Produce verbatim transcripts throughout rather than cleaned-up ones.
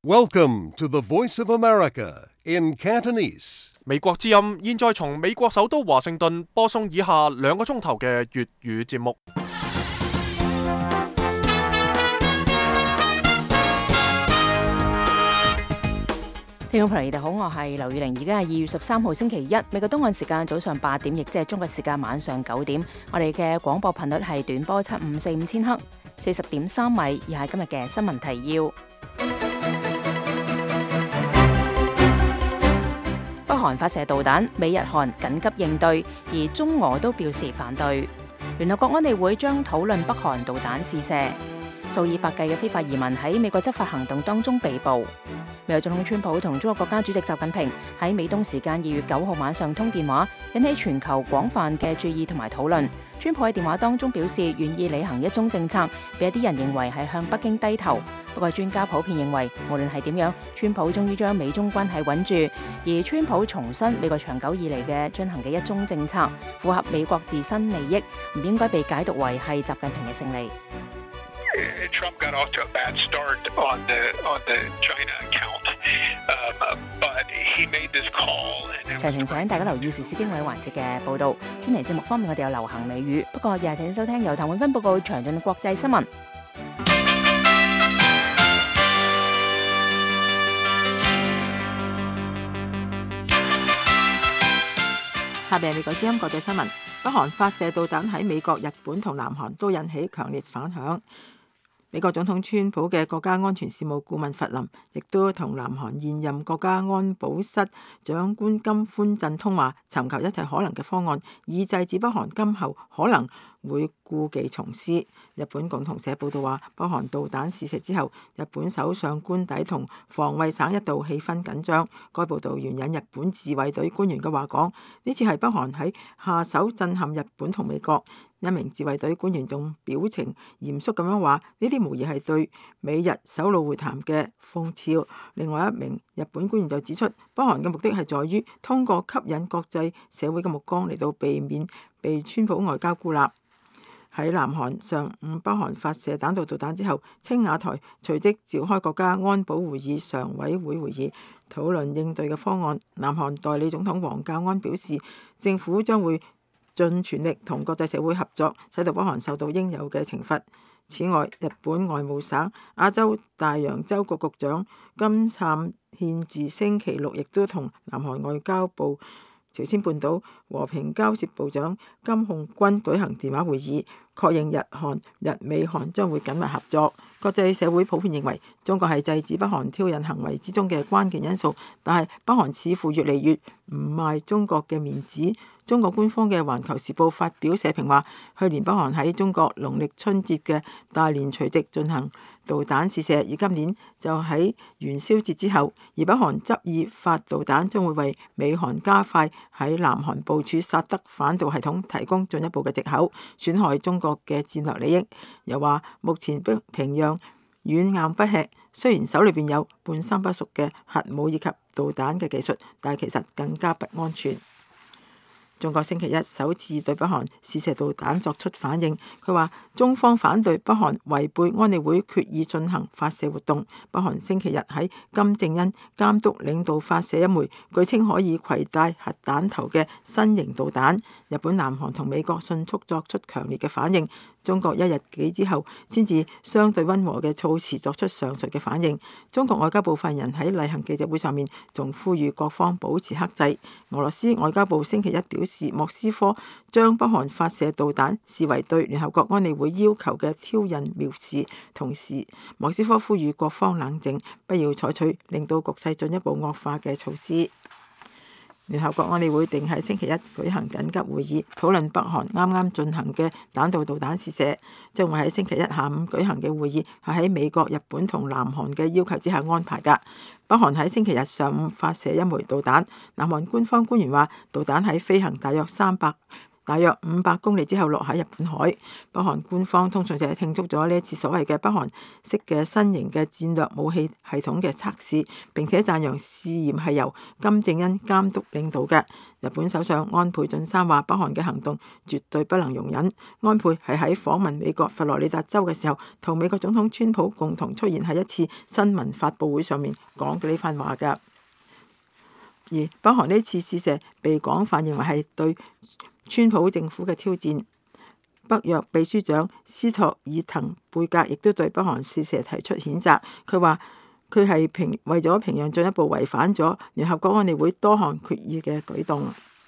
Welcome to the Voice of America in Cantonese. 美國之音現在從美國首都華盛頓播送以下兩個鐘頭嘅粵語節目。 聽眾朋友，你哋好，我係劉宇玲，而家係二月十三號星期一，美國東岸時間早上八點，亦即係中國時間晚上九點。我哋嘅廣播頻率係短波七五四五千赫，四十點三米。而係今日嘅新聞提要。北韓發射導彈，美日韓緊急應對，而中俄都表示反對。聯合國安理會將討論北韓導彈試射。數以百計嘅非法移民喺美國執法行動當中被捕。美國總統川普同中國國家主席習近平喺美東時間二月九號晚上通電話，引起全球廣泛嘅注意同埋討論。川普喺電話當中表示願意履行一中政策，俾一啲人認為係向北京低頭。不過專家普遍認為，無論係點樣，川普終於將美中關係穩住。而川普重申美國長久以嚟嘅進行嘅一中政策符合美國自身利益，唔應該被解讀為係習近平嘅勝利。 Trump got off to a bad start on the on the China account, um, but he made this call. 詳情請大家留意時事經緯環節嘅報導。專題節目方面，我哋有流行美語，不過又係請收聽由譚永芬報告詳盡嘅國際新聞。 下邊係美國之音國際新聞。北韓發射導彈喺美國、日本同南韓都引起強烈反響。美國總統川普嘅國家安全事務顧問弗林亦都同南韓現任國家安保室長官金寬鎮通話，尋求一切可能嘅方案，以制止北韓今後可能會故技重施。日本共同社報道話，北韓導彈試射之後，日本首相官邸同防衛省一度氣氛緊張。該報道援引日本自衛隊官員嘅話講，呢次係北韓喺下手震撼日本同美國。一名自衛隊官員仲表情嚴肅咁樣話，呢啲無疑係對美日首腦會談嘅諷刺。另外一名日本官員就指出，北韓嘅目的係在於通過吸引國際社會嘅目光嚟到避免被川普外交孤立。喺南韓上午北韓發射彈道導彈之後，青瓦台隨即召開國家安保會議常委會會議，討論應對嘅方案。南韓代理總統黃教安表示，政府將會盡全力同國際社會合作，使到北韓受到應有嘅懲罰。此外，日本外務省亞洲大洋洲局局長金燦憲治星期六亦都同南韓外交部朝鮮半島和平交涉部長金hongun舉行電話會議，確認日韓、日美韓將會緊密合作。國際社會普遍認為，中國係制止北韓挑釁行為之中嘅關鍵因素，但係北韓似乎越嚟越唔賣中國嘅面子。中國官方嘅《環球時報》發表社評話，去年北韓喺中國農曆春節嘅大年除夕進行導彈試射，而今年就喺元宵節之後，而北韓執意發導彈，將會為美韓加快喺南韓部署薩德反導系統提供進一步嘅藉口，損害中國嘅戰略利益。又話目前平壤軟硬不吃，雖然手裏邊有半生不熟嘅核武以及導彈嘅技術，但係其實更加不安全。中國星期一首次對北韓試射導彈作出反應，佢話中方反對北韓違背安理會決議進行發射活動。北韓星期日喺金正恩監督領導發射一枚據稱可以攜帶核彈頭嘅新型導彈，日本、南韓同美國迅速作出強烈嘅反應。中國一日幾之後先至相對溫和嘅措辭作出上述嘅反應。中國外交部發言人喺例行記者會上面仲呼籲各方保持克制。俄羅斯外交部星期一表示，莫斯科將北韓發射導彈視為對聯合國安理會要求嘅挑釁藐視，同時莫斯科呼籲各方冷靜，不要採取令到局勢進一步惡化嘅措施。聯合國安理會定喺星期一舉行緊急會議，討論北韓啱啱進行嘅彈道導彈試射。將會喺星期一下午舉行嘅會議係喺美國、日本同南韓嘅要求之下安排㗎。北韓喺星期日上午發射一枚導彈，南韓官方官員話導彈喺飛行大約三百大約五百公里之後落喺日本海。北韓官方通訊社慶祝咗呢一次所謂嘅北韓式嘅新型嘅戰略武器系統嘅測試，並且讚揚試驗係由金正恩監督領導嘅。日本首相安倍晉三話：北韓嘅行動絕對不能容忍。安倍係喺訪問美國佛羅里達州嘅時候，同美國總統川普共同出現喺一次新聞發佈會上面講嘅呢番話㗎。而北韓呢次試射被廣泛認為係對川普政府嘅挑戰。北約秘書長斯托爾滕貝格亦都對北韓試射提出譴責。佢話佢係平為咗平壤進一步違反咗聯合國安理會多項決議嘅舉動。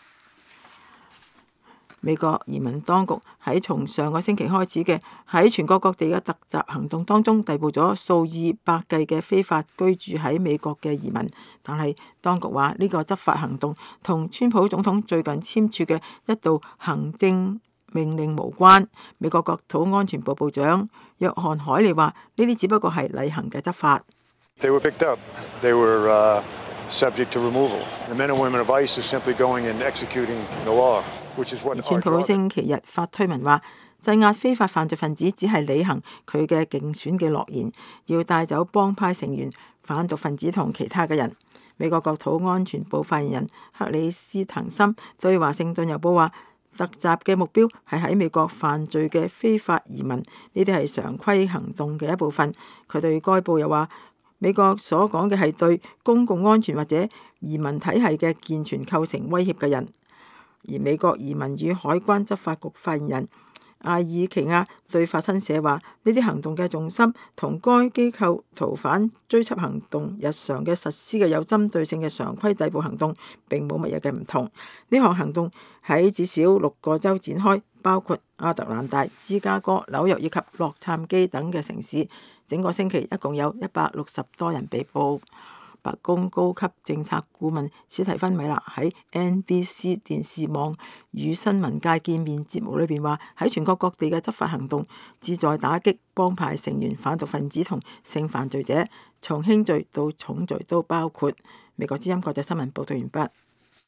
美國移民當局喺從上個星期開始嘅喺全國各地嘅突襲行動當中，逮捕咗數以百計嘅非法居住喺美國嘅移民。但係當局話呢個執法行動同川普總統最近簽署嘅一道行政命令無關。美國國土安全部部長約翰海利話：呢啲只不過係例行嘅執法。 They were picked up. They were, uh, subject to removal. The men and women of ICE are simply going and executing the law, which is what our 川普星期日發推文話，鎮壓非法犯罪分子只係履行佢嘅競選嘅諾言，要帶走幫派成員、販毒分子同其他嘅人。美國國土安全部發言人克里斯滕森對華盛頓郵報話，突襲嘅目標係喺美國犯罪嘅非法移民，呢啲係常規行動嘅一部分。佢對該報又話，美國所講嘅係對公共安全或者移民體系嘅健全構成威脅嘅人。而美國移民與海關執法局發言人艾爾奇亞對法新社話：呢啲行動嘅重心同該機構逃犯追緝行動日常嘅實施嘅有針對性嘅常規逮捕行動並冇乜嘢嘅唔同。呢項行動喺至少六個州展開，包括亞特蘭大、芝加哥、紐約以及洛杉磯等嘅城市。整個星期一共有一百六十多人被捕。白宮高級政策顧問史提芬米勒喺 N B C 電視網與新聞界見面節目裏邊話：喺全國各地嘅執法行動旨在打擊幫派成員、販毒分子同性犯罪者，從輕罪到重罪都包括。美國之音國際新聞報道完畢。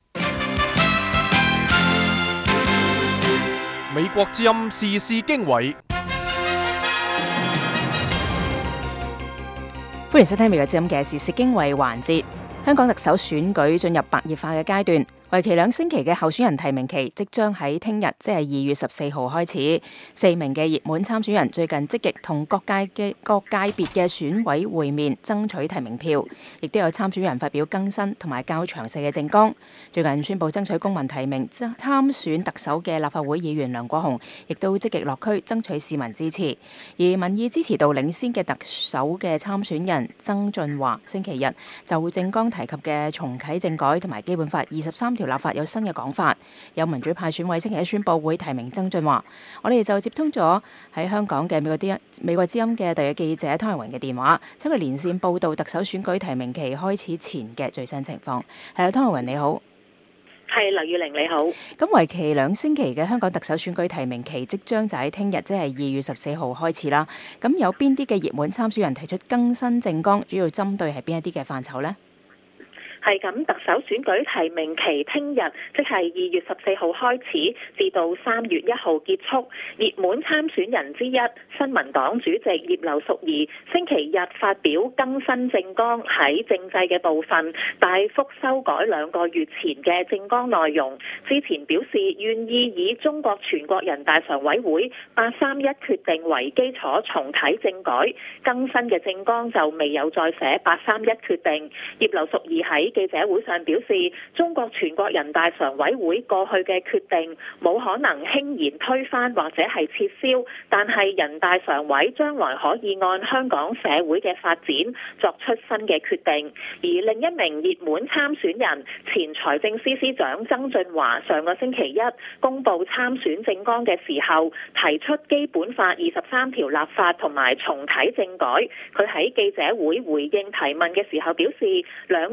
美國之音時事經緯。 歡迎收聽美國之音嘅時事經緯環節。香港特首選舉進入白熱化嘅階段，為期兩星期嘅候選人提名期即將喺聽日，即係二月十四號開始。四名嘅熱門參選人最近積極同各界嘅各界別嘅選委會面，爭取提名票，亦都有參選人發表更新同埋較詳細嘅政綱。最近宣布爭取公民提名參選特首嘅立法會議員梁國雄，亦都積極落區爭取市民支持。而民意支持度領先嘅特首嘅參選人曾俊華，星期日就政綱提及嘅重啟政改同埋基本法二十三條立法有新嘅講法。有民主派選委星期一宣布會提名曾俊華。我哋就接通咗喺香港嘅美國啲美國之音嘅特約記者湯若雲嘅電話，請佢連線報道特首選舉提名期開始前嘅最新情況。係啊，湯若雲你好。 係，劉玉玲你好。 咁為期兩星期嘅香港特首選舉提名期即將就喺聽日，即係二月十四號開始啦。咁有邊啲嘅熱門參選人提出更新政綱，主要針對係邊一啲嘅範疇呢？ 係咁，特首選舉提名期聽日即係二月十四號開始，至到三月一號結束。熱門參選人之一，新民黨主席葉劉淑儀星期日發表更新政綱，喺政制嘅部分大幅修改兩個月前嘅政綱內容。之前表示願意以中國全國人大常委會八三一決定為基礎重啟政改，更新嘅政綱就未有再寫八三一決定。葉劉淑儀喺記者會上表示，中國全國人大常委會過去嘅決定冇可能輕言推翻或者係撤銷，但係人大常委將來可以按香港社會嘅發展作出新嘅決定。而另一名熱門參選人前財政司司長曾俊華上個星期一公布參選政綱嘅時候，提出基本法二十三條立法同埋重啟政改。佢喺記者會回應提問嘅時候表示，兩者會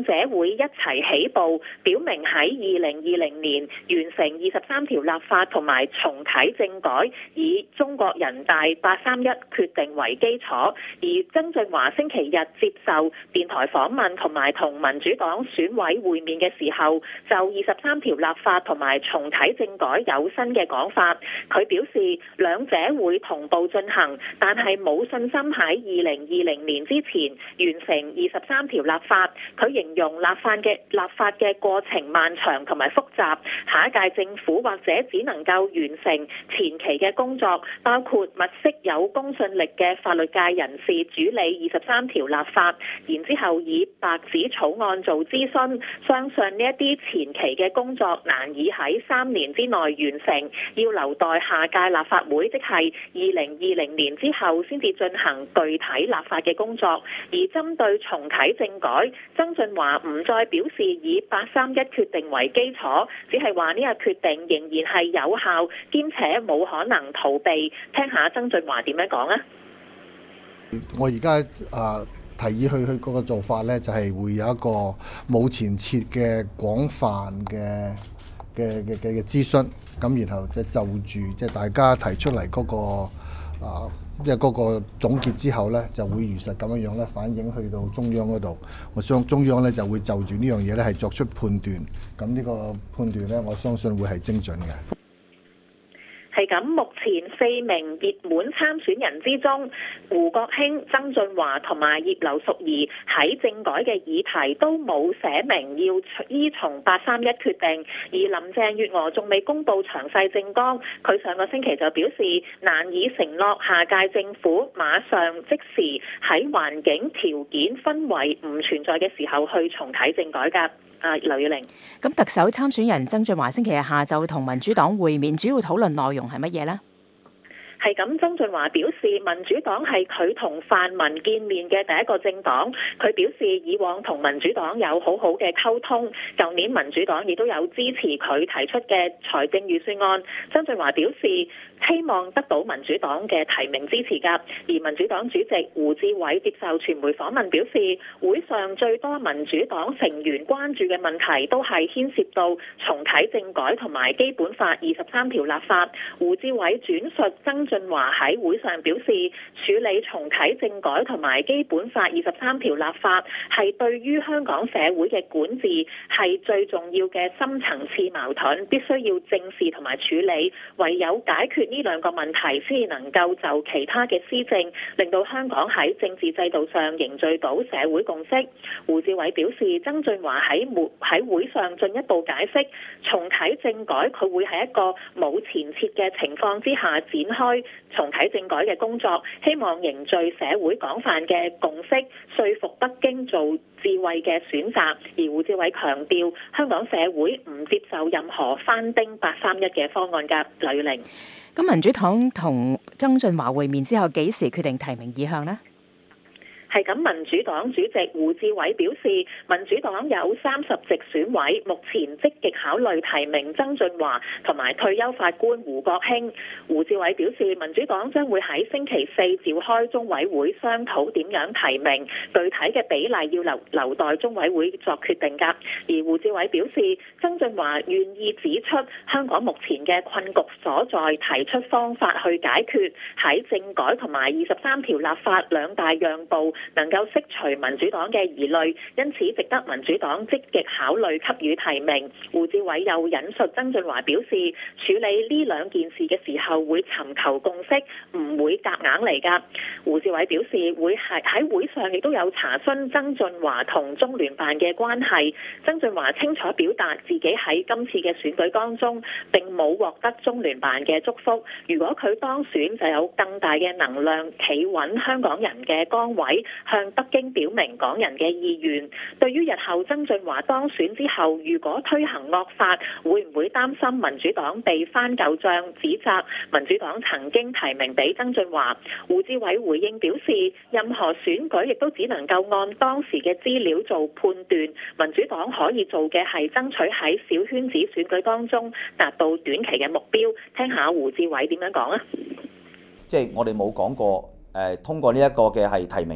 會一齊起步，表明喺二零二零年完成二十三條立法同埋重啟政改，以中國人大八三一決定為基礎。而曾俊華星期日接受電台訪問同埋同民主黨選委會面嘅時候，就二十三條立法同埋重啟政改有新嘅講法。佢表示兩者會同步進行，但係冇信心喺二零二零年之前完成二十三條立法。佢形容立法嘅立法嘅過程漫長同埋複雜，下一屆政府或者只能夠完成前期嘅工作，包括物色有公信力嘅法律界人士主理二十三條立法，然之後以白紙草案做諮詢。相信呢一啲前期嘅工作難以喺三年之內完成，要留待下屆立法會，即係二零二零年之後先至進行具體立法嘅工作。而針對重啟政改，曾俊華唔再表示以八三一決定為基礎，只係話呢個決定仍然係有效，兼且冇可能逃避。聽下曾俊華點樣講啊？ 我而家啊提議去去嗰個做法呢，就係會有一個冇前設嘅廣泛嘅嘅嘅嘅諮詢，咁然後即係就住即係大家提出嚟嗰個啊，即係嗰個總結之後呢，就會如實咁樣樣咧反映去到中央嗰度。我相中央呢就會就住呢樣嘢呢係作出判斷，咁呢個判斷呢，我相信會係精準嘅。 係咁，目前四名熱門參選人之中，胡國興、曾俊華同埋葉劉淑儀喺政改嘅議題都冇寫明要依從八三一決定，而林鄭月娥仲未公布詳細政綱。佢上個星期就表示難以承諾下屆政府馬上即時喺環境條件氛圍唔存在嘅時候去重啟政改㗎。啊，劉耀玲。 咁特首參選人曾俊華星期日下晝同民主黨會面，主要討論內容係乜嘢呢？ 係咁，曾俊華表示民主黨係佢同泛民見面嘅第一個政黨。佢表示以往同民主黨有好好嘅溝通，舊年民主黨亦都有支持佢提出嘅財政預算案。曾俊華表示希望得到民主黨嘅提名支持㗎。而民主黨主席胡志偉接受傳媒訪問表示，會上最多民主黨成員關注嘅問題都係牽涉到重啟政改同埋基本法二十三條立法。胡志偉轉述曾曾俊華喺會上表示，處理重啟政改同埋基本法二十三條立法係對於香港社會嘅管治係最重要嘅深層次矛盾，必須要正視同埋處理。唯有解決呢兩個問題，先至能夠就其他嘅施政，令到香港喺政治制度上凝聚到社會共識。胡志偉表示，曾俊華喺沒喺會上進一步解釋，重啟政改佢會喺一個冇前設嘅情況之下展開重啟政改嘅工作，希望凝聚社會廣泛嘅共識，說服北京做智慧嘅選擇。而胡志偉強調，香港社會唔接受任何翻丁八三一嘅方案㗎。呂玲， 咁民主黨同曾俊華會面之後，幾時決定提名意向呢？ 係咁，民主黨主席胡志偉表示，民主黨有三十席選委，目前積極考慮提名曾俊華同埋退休法官胡國興。胡志偉表示，民主黨將會喺星期四召開中委會商討點樣提名，具體嘅比例要留留待中委會作決定㗎。而胡志偉表示，曾俊華願意指出香港目前嘅困局所在，提出方法去解決，喺政改同埋二十三條立法兩大讓步，能夠釋除民主黨嘅疑慮，因此值得民主黨積極考慮給予提名。胡志偉又引述曾俊華表示，處理呢兩件事嘅時候會尋求共識，唔會夾硬嚟㗎。胡志偉表示會係喺會上亦都有查詢曾俊華同中聯辦嘅關係。曾俊華清楚表達自己喺今次嘅選舉當中並冇獲得中聯辦嘅祝福，如果佢當選就有更大嘅能量企穩香港人嘅崗位，向北京表明港人嘅意願。對於日後曾俊華當選之後，如果推行惡法，會唔會擔心民主黨被翻舊帳，指責民主黨曾經提名俾曾俊華？胡志偉回應表示，任何選舉亦都只能夠按當時嘅資料做判斷，民主黨可以做嘅係爭取喺小圈子選舉當中達到短期嘅目標。聽下胡志偉點樣講啊？ 即係我哋冇講過誒、呃，通過呢一個嘅係提名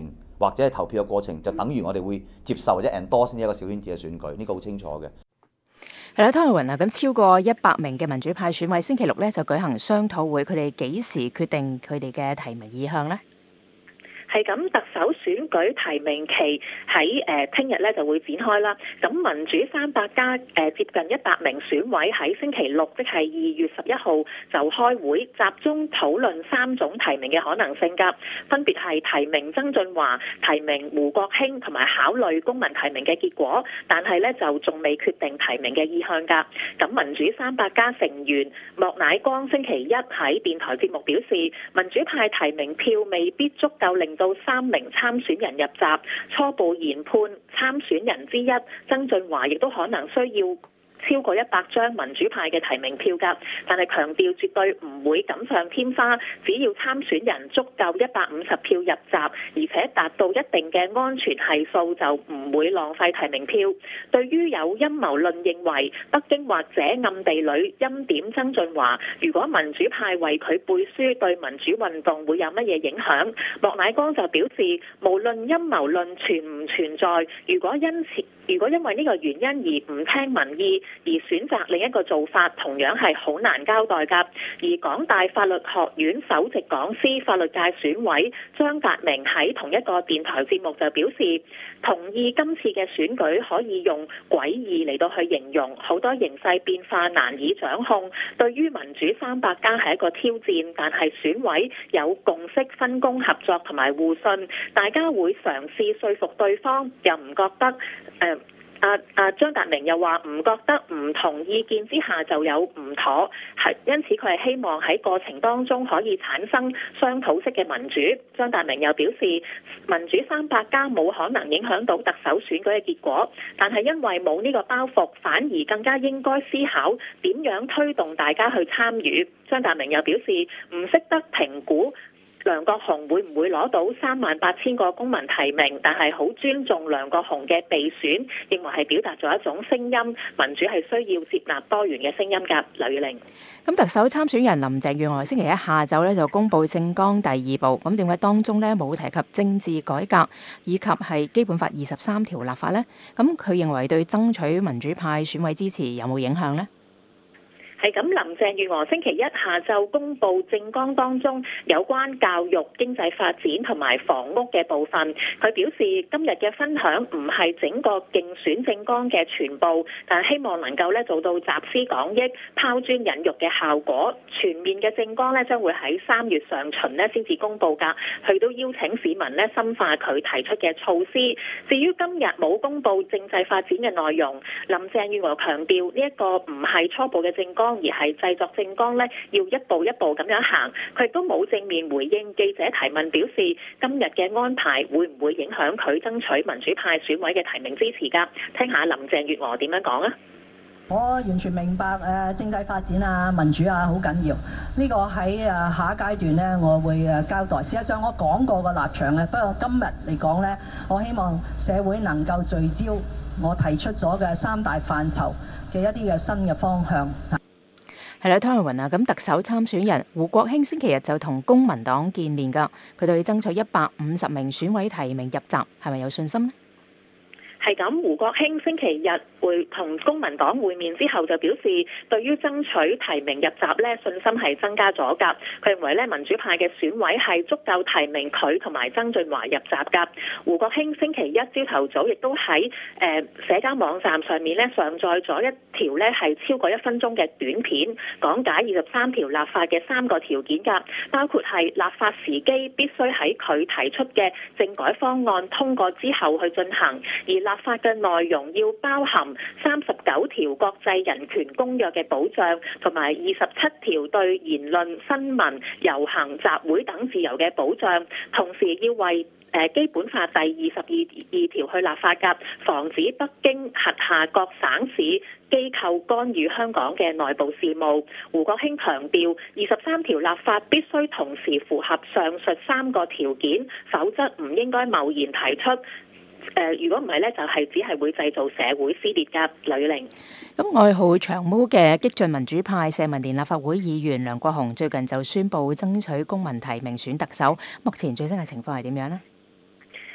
或者係投票嘅過程，就等於我哋會接受或者 endorse 呢一個小圈子嘅選舉，呢個好清楚嘅。 係啦，湯慧雲啊，咁超過一百名嘅民主派選委星期六咧就舉行商討會，佢哋幾時決定佢哋嘅提名意向呢？ 係咁，特首選舉提名期喺誒聽日咧就會展開啦。咁民主三百加誒、呃、接近一百名選委喺星期六，即係二月十一號就開會，集中討論三種提名嘅可能性㗎，分別係提名曾俊華、提名胡國興同埋考慮公民提名嘅結果，但係咧就仲未決定提名嘅意向㗎。咁民主三百加成員莫乃光星期一喺電台節目表示，民主派提名票未必足夠令到三名參選人入閘，初步研判參選人之一曾俊華亦都可能需要超過一百張民主派嘅提名票㗎，但係強調絕對唔會錦上添花，只要參選人足夠一百五十票入閘，而且達到一定嘅安全係數，就唔會浪費提名票。對於有陰謀論認為北京或者暗地裏欽點曾俊華，如果民主派為佢背書，對民主運動會有乜嘢影響？莫乃光就表示，無論陰謀論存唔存在，如果因此如果因為呢個原因而唔聽民意，而選擇另一個做法，同樣係好難交代㗎。而港大法律學院首席講師、法律界選委張達明喺同一個電台節目就表示，同意今次嘅選舉可以用詭異嚟到去形容，好多形勢變化難以掌控。對於民主三百加係一個挑戰，但係選委有共識、分工合作同埋互信，大家會嘗試說服對方，又唔覺得誒。呃啊啊！張達明又話唔覺得唔同意見之下就有唔妥，係因此佢係希望喺過程當中可以產生商討式嘅民主。張達明又表示，民主三百加冇可能影響到特首選舉嘅結果，但係因為冇呢個包袱，反而更加應該思考點樣推動大家去參與。張達明又表示唔識得評估梁國雄會唔會攞到三萬八千個公民提名，但係好尊重梁國雄嘅備選，認為係表達咗一種聲音，民主係需要接納多元嘅聲音㗎。劉宇玲， 咁特首參選人林鄭月娥星期一下晝咧就公布政綱第二部，咁點解當中咧冇提及政治改革以及係基本法二十三條立法呢？咁佢認為對爭取民主派選委支持有冇影響呢？ 係咁，林鄭月娥星期一下晝公布政綱當中有關教育、經濟發展同埋房屋嘅部分。佢表示今日嘅分享唔係整個競選政綱嘅全部，但係希望能夠咧做到集思廣益、拋磚引玉嘅效果。全面嘅政綱咧將會喺三月上旬咧先至公布㗎。佢都邀請市民咧深化佢提出嘅措施。至於今日冇公布政制發展嘅內容，林鄭月娥強調呢一個唔係初步嘅政綱，而係製作政綱咧，要一步一步咁樣行。佢亦都冇正面回應記者提問，表示今日嘅安排會唔會影響佢爭取民主派選委嘅提名支持㗎？聽下林鄭月娥點樣講啊！ 我完全明白誒政制發展啊、民主啊好緊要。呢個喺誒下一階段咧，我會誒交代。事實上我講過個立場嘅，不過今日嚟講咧，我希望社會能夠聚焦我提出咗嘅三大範疇嘅一啲嘅新嘅方向。 係啦，湯慧雲啊，咁特首參選人胡國興星期日就同公民黨見面㗎，佢對爭取一百五十名選委提名入閘，係咪有信心呢？ 係咁，胡國興星期日會同公民黨會面之後就表示，對於爭取提名入閘咧，信心係增加咗㗎。佢認為咧，民主派嘅選委係足夠提名佢同埋曾俊華入閘㗎。胡國興星期一朝頭早亦都喺誒社交網站上面咧上載咗一條咧係超過一分鐘嘅短片，講解二十三條立法嘅三個條件㗎，包括係立法時機必須喺佢提出嘅政改方案通過之後去進行，而立法嘅內容要包含三十九條國際人權公約嘅保障，同埋二十七條對言論、新聞、遊行、集會等自由嘅保障，同時要為誒基本法第二十二二條去立法㗎，防止北京轄下各省市機構干預香港嘅內部事務。胡國興強調，二十三條立法必須同時符合上述三個條件，否則唔應該貿然提出。誒，如果唔係咧，就係只係會製造社會撕裂㗎。呂玲， 咁外號長毛嘅激進民主派社民連立法會議員梁國雄最近就宣布爭取公民提名選特首，目前最新嘅情況係點樣呢？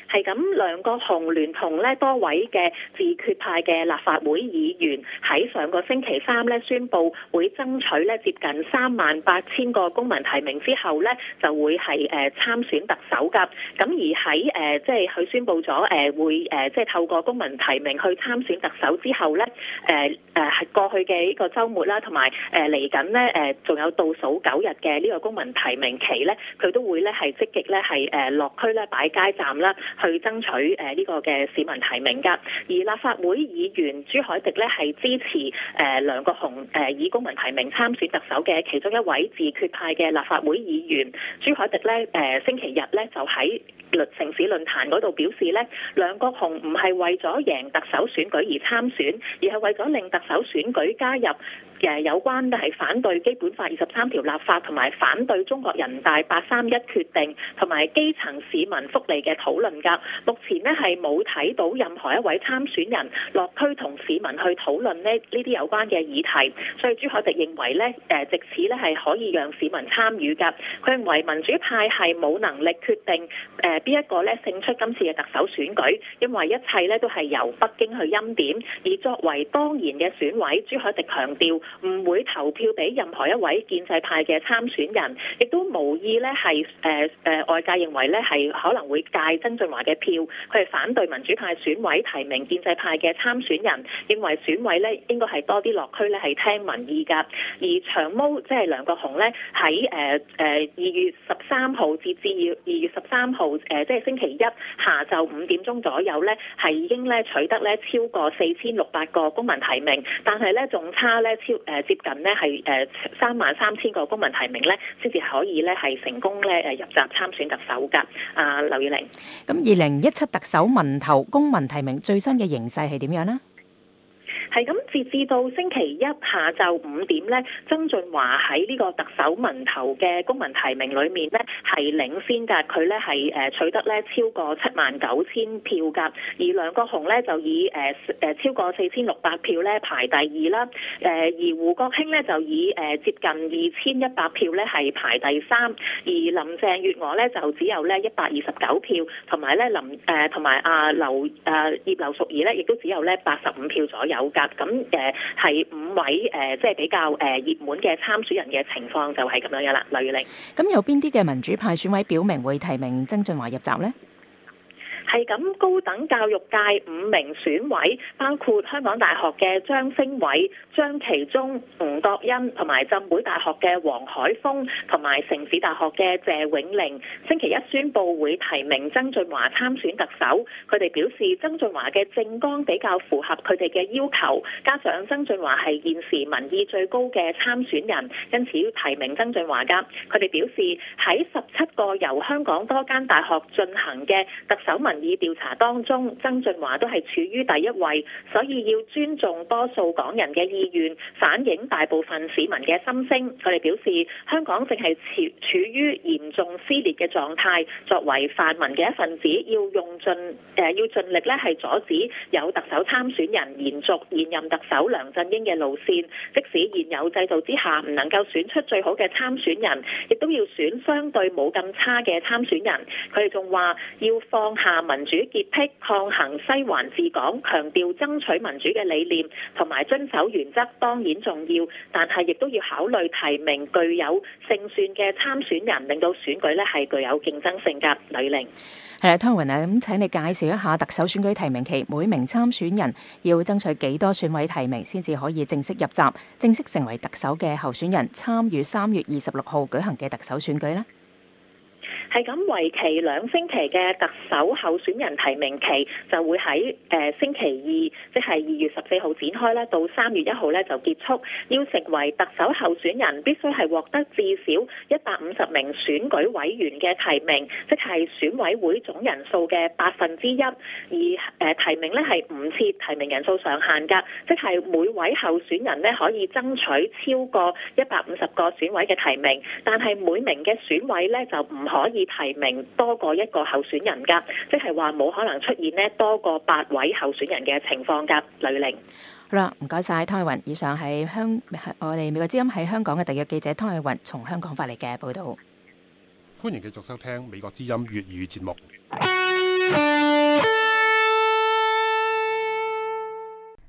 係咁，梁國雄聯同咧多位嘅自決派嘅立法會議員喺上個星期三咧宣布會爭取咧接近三萬八千個公民提名之後咧就會係誒參選特首㗎。咁而喺誒即係佢宣布咗誒會誒即係透過公民提名去參選特首之後咧，誒誒係過去嘅呢個週末啦，同埋誒嚟緊咧誒仲有倒數九日嘅呢個公民提名期咧，佢都會咧係積極咧係誒落區咧擺街站啦，去爭取誒呢個嘅市民提名㗎。而立法會議員朱凱廸咧係支持誒梁國雄誒以公民提名參選特首嘅其中一位自決派嘅立法會議員朱凱廸咧誒星期日咧就喺城市論壇嗰度表示咧，梁國雄唔係為咗贏特首選舉而參選，而係為咗令特首選舉加入誒有關係反對基本法二十三條立法同埋反對中國人大八三一決定同埋基層市民福利嘅討論㗎。目前呢係冇睇到任何一位參選人落區同市民去討論呢呢啲有關嘅議題，所以朱凱廸認為呢誒藉此呢係可以讓市民參與㗎。佢認為民主派係冇能力決定誒邊一個咧勝出今次嘅特首選舉，因為一切咧都係由北京去欽點。而作為當然嘅選委，朱凱廸強調唔會投票俾任何一位建制派嘅參選人，亦都無意咧係誒誒外界認為咧係可能會戒曾俊華嘅票。佢係反對民主派選委提名建制派嘅參選人，認為選委咧應該係多啲落區咧係聽民意㗎。而長毛即係梁國雄咧喺誒誒二月十三號至至二月十三號誒即係星期一下晝五點鐘左右咧，係已經咧取得咧超過四千六百個公民提名，但係咧仲差咧超誒接近咧係誒三萬三千個公民提名咧，先至可以咧係成功咧誒入閘參選特首㗎。啊，劉以玲。 咁二零一七特首民投公民提名最新嘅形勢係點樣呢？ 係咁，截至到星期一下晝五點咧，曾俊華喺呢個特首民投嘅公民提名裏面咧係領先㗎，佢咧係誒取得咧超過七萬九千票㗎，而梁國雄咧就以誒誒超過四千六百票咧排第二啦，誒而胡國興咧就以誒接近二千一百票咧係排第三，而林鄭月娥咧就只有咧一百二十九票，同埋咧林誒同埋阿劉誒葉劉淑儀咧亦都只有咧八十五票左右㗎。咁誒係五位誒即係比較誒熱門嘅參選人嘅情況就係咁樣樣啦。劉月玲， 咁有邊啲嘅民主派選委表明會提名曾俊華入閘呢？ 係咁，高等教育界五名選委，包括香港大學嘅張星偉、張其中、吳國恩，同埋浸會大學嘅黃海峰，同埋城市大學嘅謝永齡，星期一宣布會提名曾俊華參選特首。佢哋表示曾俊華嘅政綱比較符合佢哋嘅要求，加上曾俊華係現時民意最高嘅參選人，因此要提名曾俊華㗎。佢哋表示喺十七個由香港多間大學進行嘅特首民意調查當中，曾俊華都係處於第一位，所以要尊重多數港人嘅意願，反映大部分市民嘅心聲。佢哋表示，香港正係處處於嚴重撕裂嘅狀態，作為泛民嘅一份子，要用盡誒、呃、要盡力咧係阻止有特首參選人延續現任特首梁振英嘅路線。即使現有制度之下唔能夠選出最好嘅參選人，亦都要選相對冇咁差嘅參選人。佢哋仲話要放下民主潔癖，抗衡西環治港，強調爭取民主嘅理念同埋遵守原則當然重要，但係亦都要考慮提名具有勝算嘅參選人，令到選舉咧係具有競爭性㗎。呂玲， 係啦，湯雲啊，咁請你介紹一下特首選舉提名期，每名參選人要爭取幾多選委提名先至可以正式入閘，正式成為特首嘅候選人，參與三月二十六號舉行嘅特首選舉呢？ 係咁，為期兩星期嘅特首候選人提名期就會喺誒星期二，即係二月十四號展開啦，到三月一號咧就結束。要成為特首候選人，必須係獲得至少一百五十名選舉委員嘅提名，即係選委會總人數嘅百分之一。而誒提名咧係唔設提名人數上限㗎，即係每位候選人咧可以爭取超過一百五十個選委嘅提名，但係每名嘅選委咧就唔可以提名多過一個候選人㗎，即係話冇可能出現呢多過八位候選人嘅情況㗎。呂玲， 好啦，唔該晒湯慧雲。以上係香我哋美國之音喺香港嘅特約記者湯慧雲從香港發嚟嘅報導。 歡迎繼續收聽美國之音粵語節目。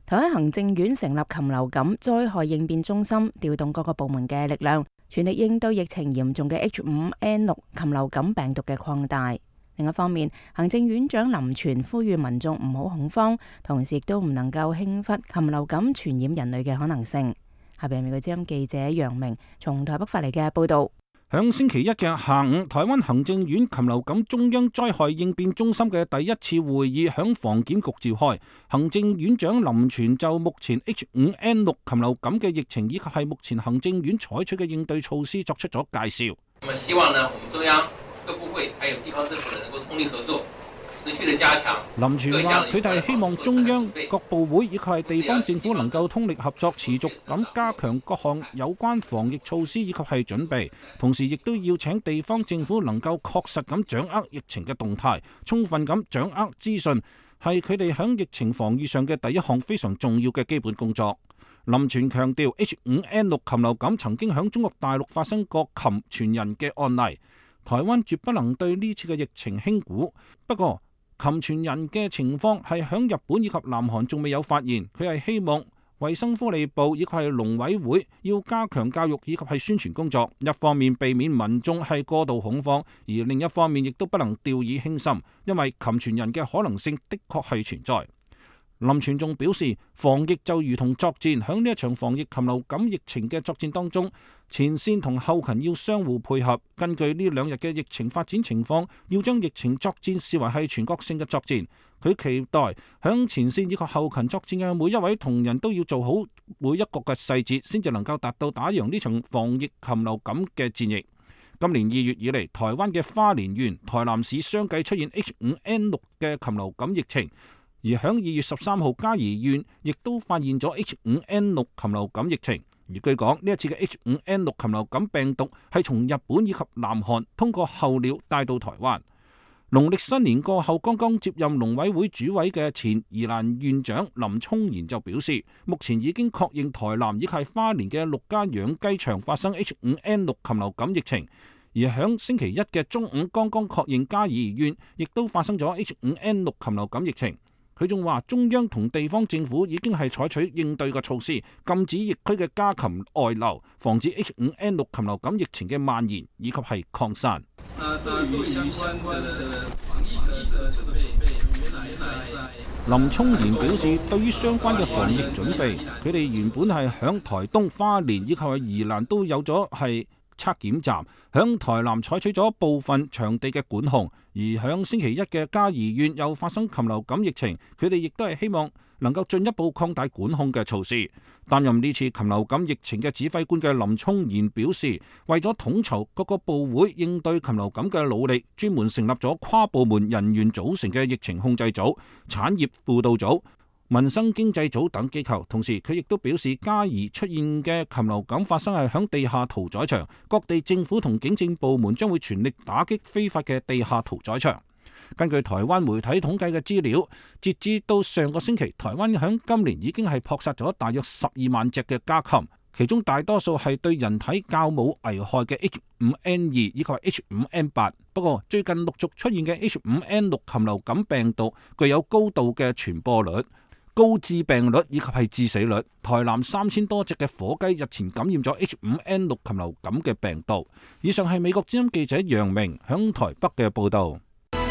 台灣行政院成立禽流感災害應變中心，調動各個部門嘅力量，全力應對疫情嚴重嘅 H 五 N 六禽流感病毒嘅擴大。另一方面，行政院長林全呼籲民眾唔好恐慌，同時亦都唔能夠輕忽禽流感傳染人類嘅可能性。下邊係美國之音記者楊明從台北發嚟嘅報道。 響星期一嘅下午，台灣行政院禽流感中央災害應變中心嘅第一次會議響防檢局召開，行政院長林全就目前 H 五 N 六禽流感嘅疫情以及係目前行政院採取嘅應對措施作出咗介紹。 咁希望呢，我們中央各部會還有地方政府能夠通力合作，持續的加強。 林全話：佢哋希望中央各部會以及係地方政府能夠通力合作，持續咁加強各項有關防疫措施以及係準備，同時亦都要請地方政府能夠確實咁掌握疫情嘅動態，充分咁掌握資訊，係佢哋響疫情防禦上嘅第一項非常重要嘅基本工作。林全強調 H 五 N 六禽流感曾經響中國大陸發生過禽傳人嘅案例，台灣絕不能對呢次嘅疫情輕估。不過禽傳人嘅情況係響日本以及南韓仲未有發現，佢係希望衛生福利部以及係農委會要加強教育以及係宣傳工作，一方面避免民眾係過度恐慌，而另一方面亦都不能掉以輕心，因為禽傳人嘅可能性的確係存在。林全仲表示，防疫就如同作戰，響呢一場防疫禽流感疫情嘅作戰當中，前線同後勤要相互配合。根據呢兩日嘅疫情發展情況，要將疫情作戰視為係全國性嘅作戰。佢期待響前線以及後勤作戰嘅每一位同仁都要做好每一個嘅細節，先至能夠達到打贏呢場防疫禽流感嘅戰役。今年二月以嚟，台灣嘅花蓮縣、台南市相繼出現 H 五 N 六嘅禽流感疫情。而響二月十三號，嘉義縣亦都發現咗 H 五 N 六禽流感疫情。而據講，呢一次嘅 H 五 N 六禽流感病毒係從日本以及南韓通過候鳥帶到台灣。農曆新年過後，剛剛接任農委會主委嘅前宜蘭縣長林聰賢就表示，目前已經確認台南以及花蓮嘅六家養雞場發生 H 五 N 六禽流感疫情。而響星期一嘅中午，剛剛確認嘉義縣亦都發生咗 H 五 N 六禽流感疫情。佢仲話，中央同地方政府已經係採取應對嘅措施，禁止疫區嘅家禽外流，防止 H 五 N 六禽流感疫情嘅蔓延以及係擴散。林聰賢表示，對於相關嘅防疫準備，佢哋原本係響台東、花蓮以及係宜蘭都有咗係測檢站，響台南採取咗部分場地嘅管控，而響星期一嘅嘉義縣又發生禽流感疫情，佢哋亦都係希望能夠進一步擴大管控嘅措施。擔任呢次禽流感疫情嘅指揮官嘅林聰賢表示，為咗統籌各個部會應對禽流感嘅努力，專門成立咗跨部門人員組成嘅疫情控制組、產業輔導組、民生經濟組等機構。同時佢亦都表示，嘉義出現嘅禽流感發生係響地下屠宰場，各地政府同警政部門將會全力打擊非法嘅地下屠宰場。根據台灣媒體統計嘅資料，截至到上個星期，台灣響今年已經係撲殺咗大約十二萬隻嘅家禽，其中大多數係對人體較冇危害嘅 H 五 N 二以及 H 五 N 八。不過最近陸續出現嘅 H 五 N 六禽流感病毒具有高度嘅傳播率、高致病率以及係致死率。台南三千多隻嘅火雞日前感染咗 H 五 N 六禽流感嘅病毒。以上係美國之音記者楊明響台北嘅報道。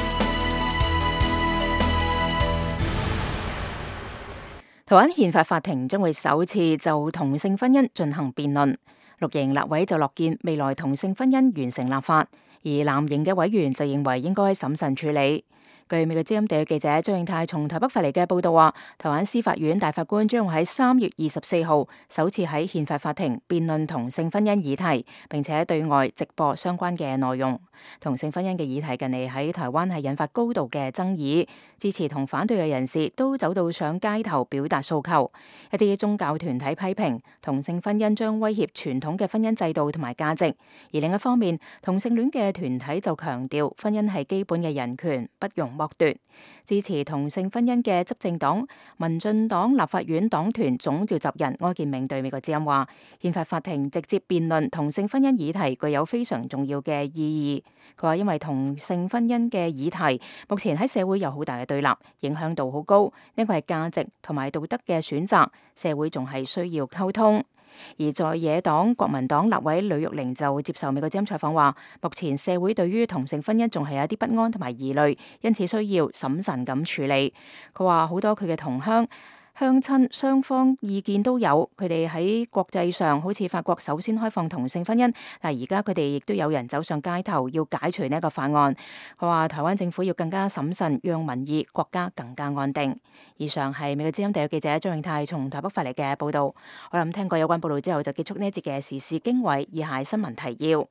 台灣憲法法庭將會首次就同性婚姻進行辯論，綠營立委就樂見未來同性婚姻完成立法，而藍營嘅委員就認為應該審慎處理。據美國之音地記者張永泰從台北發嚟嘅報道話，台灣司法院大法官將會喺三月二十四號首次喺憲法法庭辯論同性婚姻議題，並且對外直播相關嘅內容。同性婚姻嘅議題近嚟喺台灣係引發高度嘅爭議，支持同反對嘅人士都走到上街頭表達訴求。一啲宗教團體批評同性婚姻將威脅傳統嘅婚姻制度同埋價值，而另一方面，同性戀嘅團體就強調婚姻係基本嘅人權，不容剝奪。支持同性婚姻嘅執政黨民進黨立法院黨團總召集人柯建銘對美國之音話：憲法法庭直接辯論同性婚姻議題具有非常重要嘅意義。佢話因為同性婚姻嘅議題目前喺社會有好大嘅對立，影響度好高，呢個係價值同埋道德嘅選擇，社會仲係需要溝通。而在野黨國民黨立委呂玉玲就接受美國之音採訪話，目前社會對於同性婚姻仲係有啲不安同埋疑慮，因此需要審慎咁處理。佢話好多佢嘅同鄉鄉親雙方意見都有，佢哋喺國際上好似法國首先開放同性婚姻，但係而家佢哋亦都有人走上街頭要解除呢一個法案。佢話台灣政府要更加審慎，讓民意國家更加安定。以上係美國之音特約記者張永泰從台北發嚟嘅報道。我諗聽過有關報道之後，就結束呢一節嘅時事經緯，以下係新聞提要。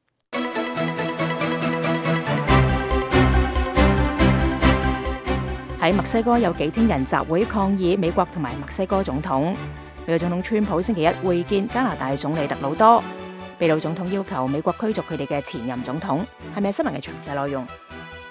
喺墨西哥有幾千人集會抗議美國同埋墨西哥總統。美國總統川普星期一會見加拿大總理特魯多，秘魯總統要求美國驅逐佢哋嘅前任總統。係咪新聞嘅詳細內容？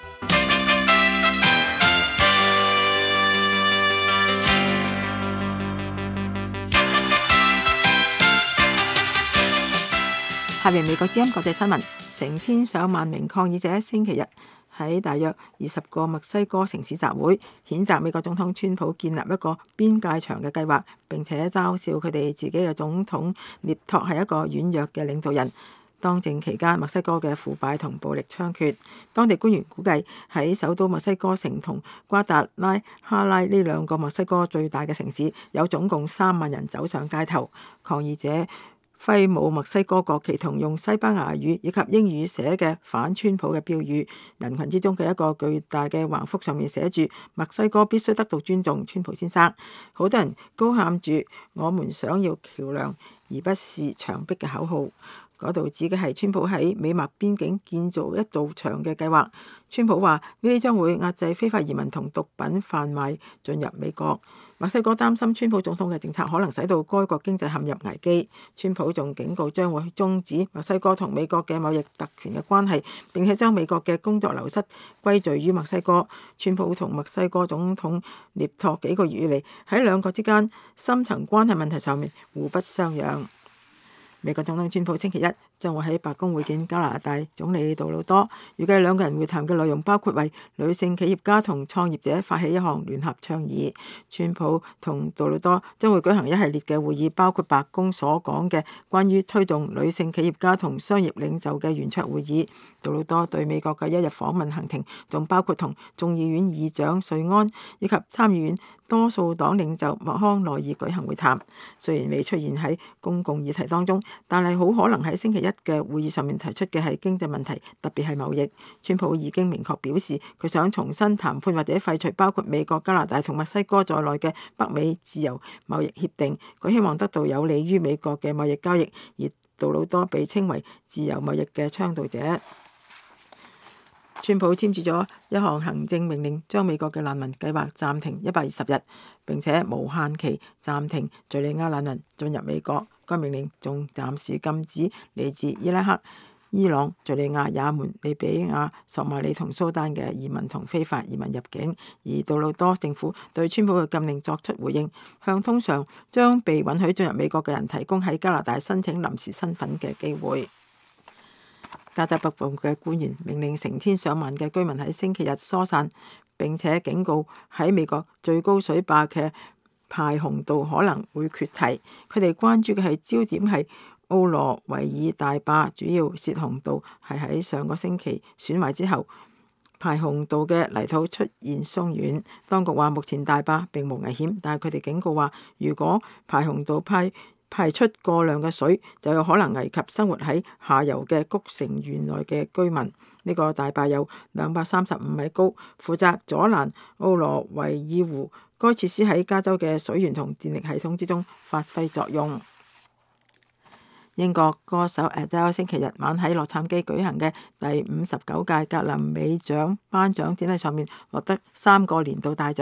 下面美國之音國際新聞，成千上萬名抗議者星期日喺大約二十個墨西哥城市集會，譴責美國總統川普建立一個邊界牆嘅計劃，並且嘲笑佢哋自己嘅總統涅托係一個軟弱嘅領導人。當政期間，墨西哥嘅腐敗同暴力猖獗，當地官員估計喺首都墨西哥城同瓜達拉哈拉呢兩個墨西哥最大嘅城市，有總共三萬人走上街頭。抗議者揮舞墨西哥國旗同用西班牙語以及英語寫嘅反川普嘅標語，人群之中嘅一個巨大嘅橫幅上面寫住墨西哥必須得到尊重，川普先生。好多人高喊住我們想要橋梁而不是牆壁嘅口號，嗰度指嘅係川普喺美墨邊境建造一道牆嘅計劃。川普話呢啲將會壓制非法移民同毒品販賣進入美國。墨西哥擔心川普總統嘅政策可能使到該國經濟陷入危機。川普仲警告將會終止墨西哥同美國嘅貿易特權嘅關係，並且將美國嘅工作流失歸罪於墨西哥。川普同墨西哥總統涅托幾個月以嚟喺兩國之間深層關係問題上面互不相讓。美國總統川普星期一將會喺白宮會見加拿大總理杜魯多，預計兩個人會談嘅內容包括為女性企業家同創業者發起一項聯合倡議。川普同杜魯多將會舉行一系列嘅會議，包括白宮所講嘅關於推動女性企業家同商業領袖嘅圓桌會議。杜魯多對美國嘅一日訪問行程仲包括同眾議院議長瑞安以及參議院多數黨領袖麥康奈爾舉行會談。雖然未出現喺公共議題當中，但係好可能喺星期一嘅會議上面提出嘅係經濟問題，特別係貿易。川普已經明確表示佢想重新談判或者廢除包括美國、加拿大同墨西哥在內嘅北美自由貿易協定。佢希望得到有利於美國嘅貿易交易，而杜魯多被稱為自由貿易嘅倡導者。川普簽署咗一項行政命令，將美國嘅難民計劃暫停一百二十日，並且無限期暫停敘利亞難民進入美國。該命令仲暫時禁止嚟自伊拉克、伊朗、敘利亞、也門、利比亞、索馬里同蘇丹嘅移民同非法移民入境。而杜魯多政府對川普嘅禁令作出回應，向通常將被允許進入美國嘅人提供喺加拿大申請臨時身份嘅機會。加州北部嘅官員命令成千上萬嘅居民喺星期日疏散，並且警告喺美國最高水壩嘅排洪道可能會決堤。佢哋關注嘅係焦點係奧羅維爾大壩主要洩洪道係喺上個星期損壞之後，排洪道嘅泥土出現鬆軟。當局話目前大壩並無危險，但係佢哋警告話如果排洪道派排出過量嘅水，就有可能危及生活喺下游嘅谷城縣內嘅居民。呢、這個大壩有兩百三十五米高，負責阻攔奧羅維爾湖。該設施喺加州嘅水源同電力系統之中發揮作用。英國歌手 Adele 星期日晚喺洛杉磯舉行嘅第五十九屆格林美獎頒獎典禮上面獲得三個年度大獎，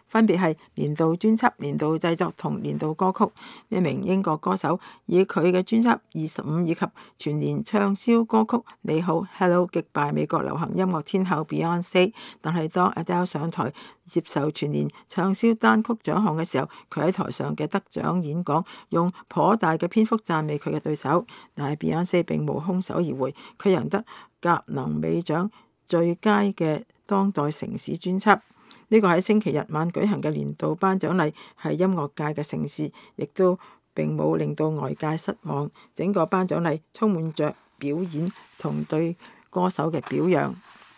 分別係年度專輯、年度製作同年度歌曲。呢名英國歌手以佢嘅專輯二十五以及全年暢銷歌曲《你好 Hello》擊敗美國流行音樂天后 Beyonce。但係當 Adele 上台接受全年暢銷單曲獎項嘅時候，佢喺台上嘅得獎演講用頗大嘅篇幅讚美佢嘅對手，但係 Beyonce 並無空手而回，佢贏得格林美獎最佳嘅當代城市專輯。呢個喺星期日晚舉行嘅年度頒獎禮係音樂界嘅盛事，亦都並冇令到外界失望。整個頒獎禮充滿着表演同對歌手嘅表揚。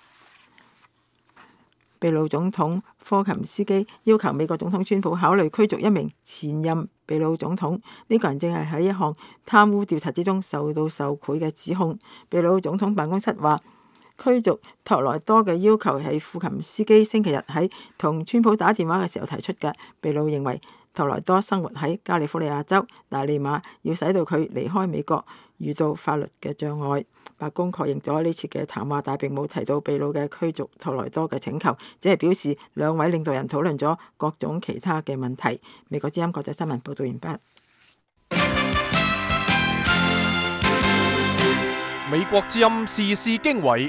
秘魯總統科琴斯基要求美國總統川普考慮驅逐一名前任秘魯總統，呢個人正係喺一項貪污調查之中受到受賄嘅指控。秘魯總統辦公室話，驅逐托萊多嘅要求係庫琴斯基星期日喺同川普打電話嘅時候提出嘅。秘魯認為托萊多生活喺加利福尼亞州，大利馬要使到佢離開美國遇到法律嘅障礙。白宮確認咗呢次嘅談話，但並冇提到秘魯嘅驅逐托萊多嘅請求，只係表示兩位領導人討論咗各種其他嘅問題。美國之音國際新聞報道完畢。 美國之音時事經緯。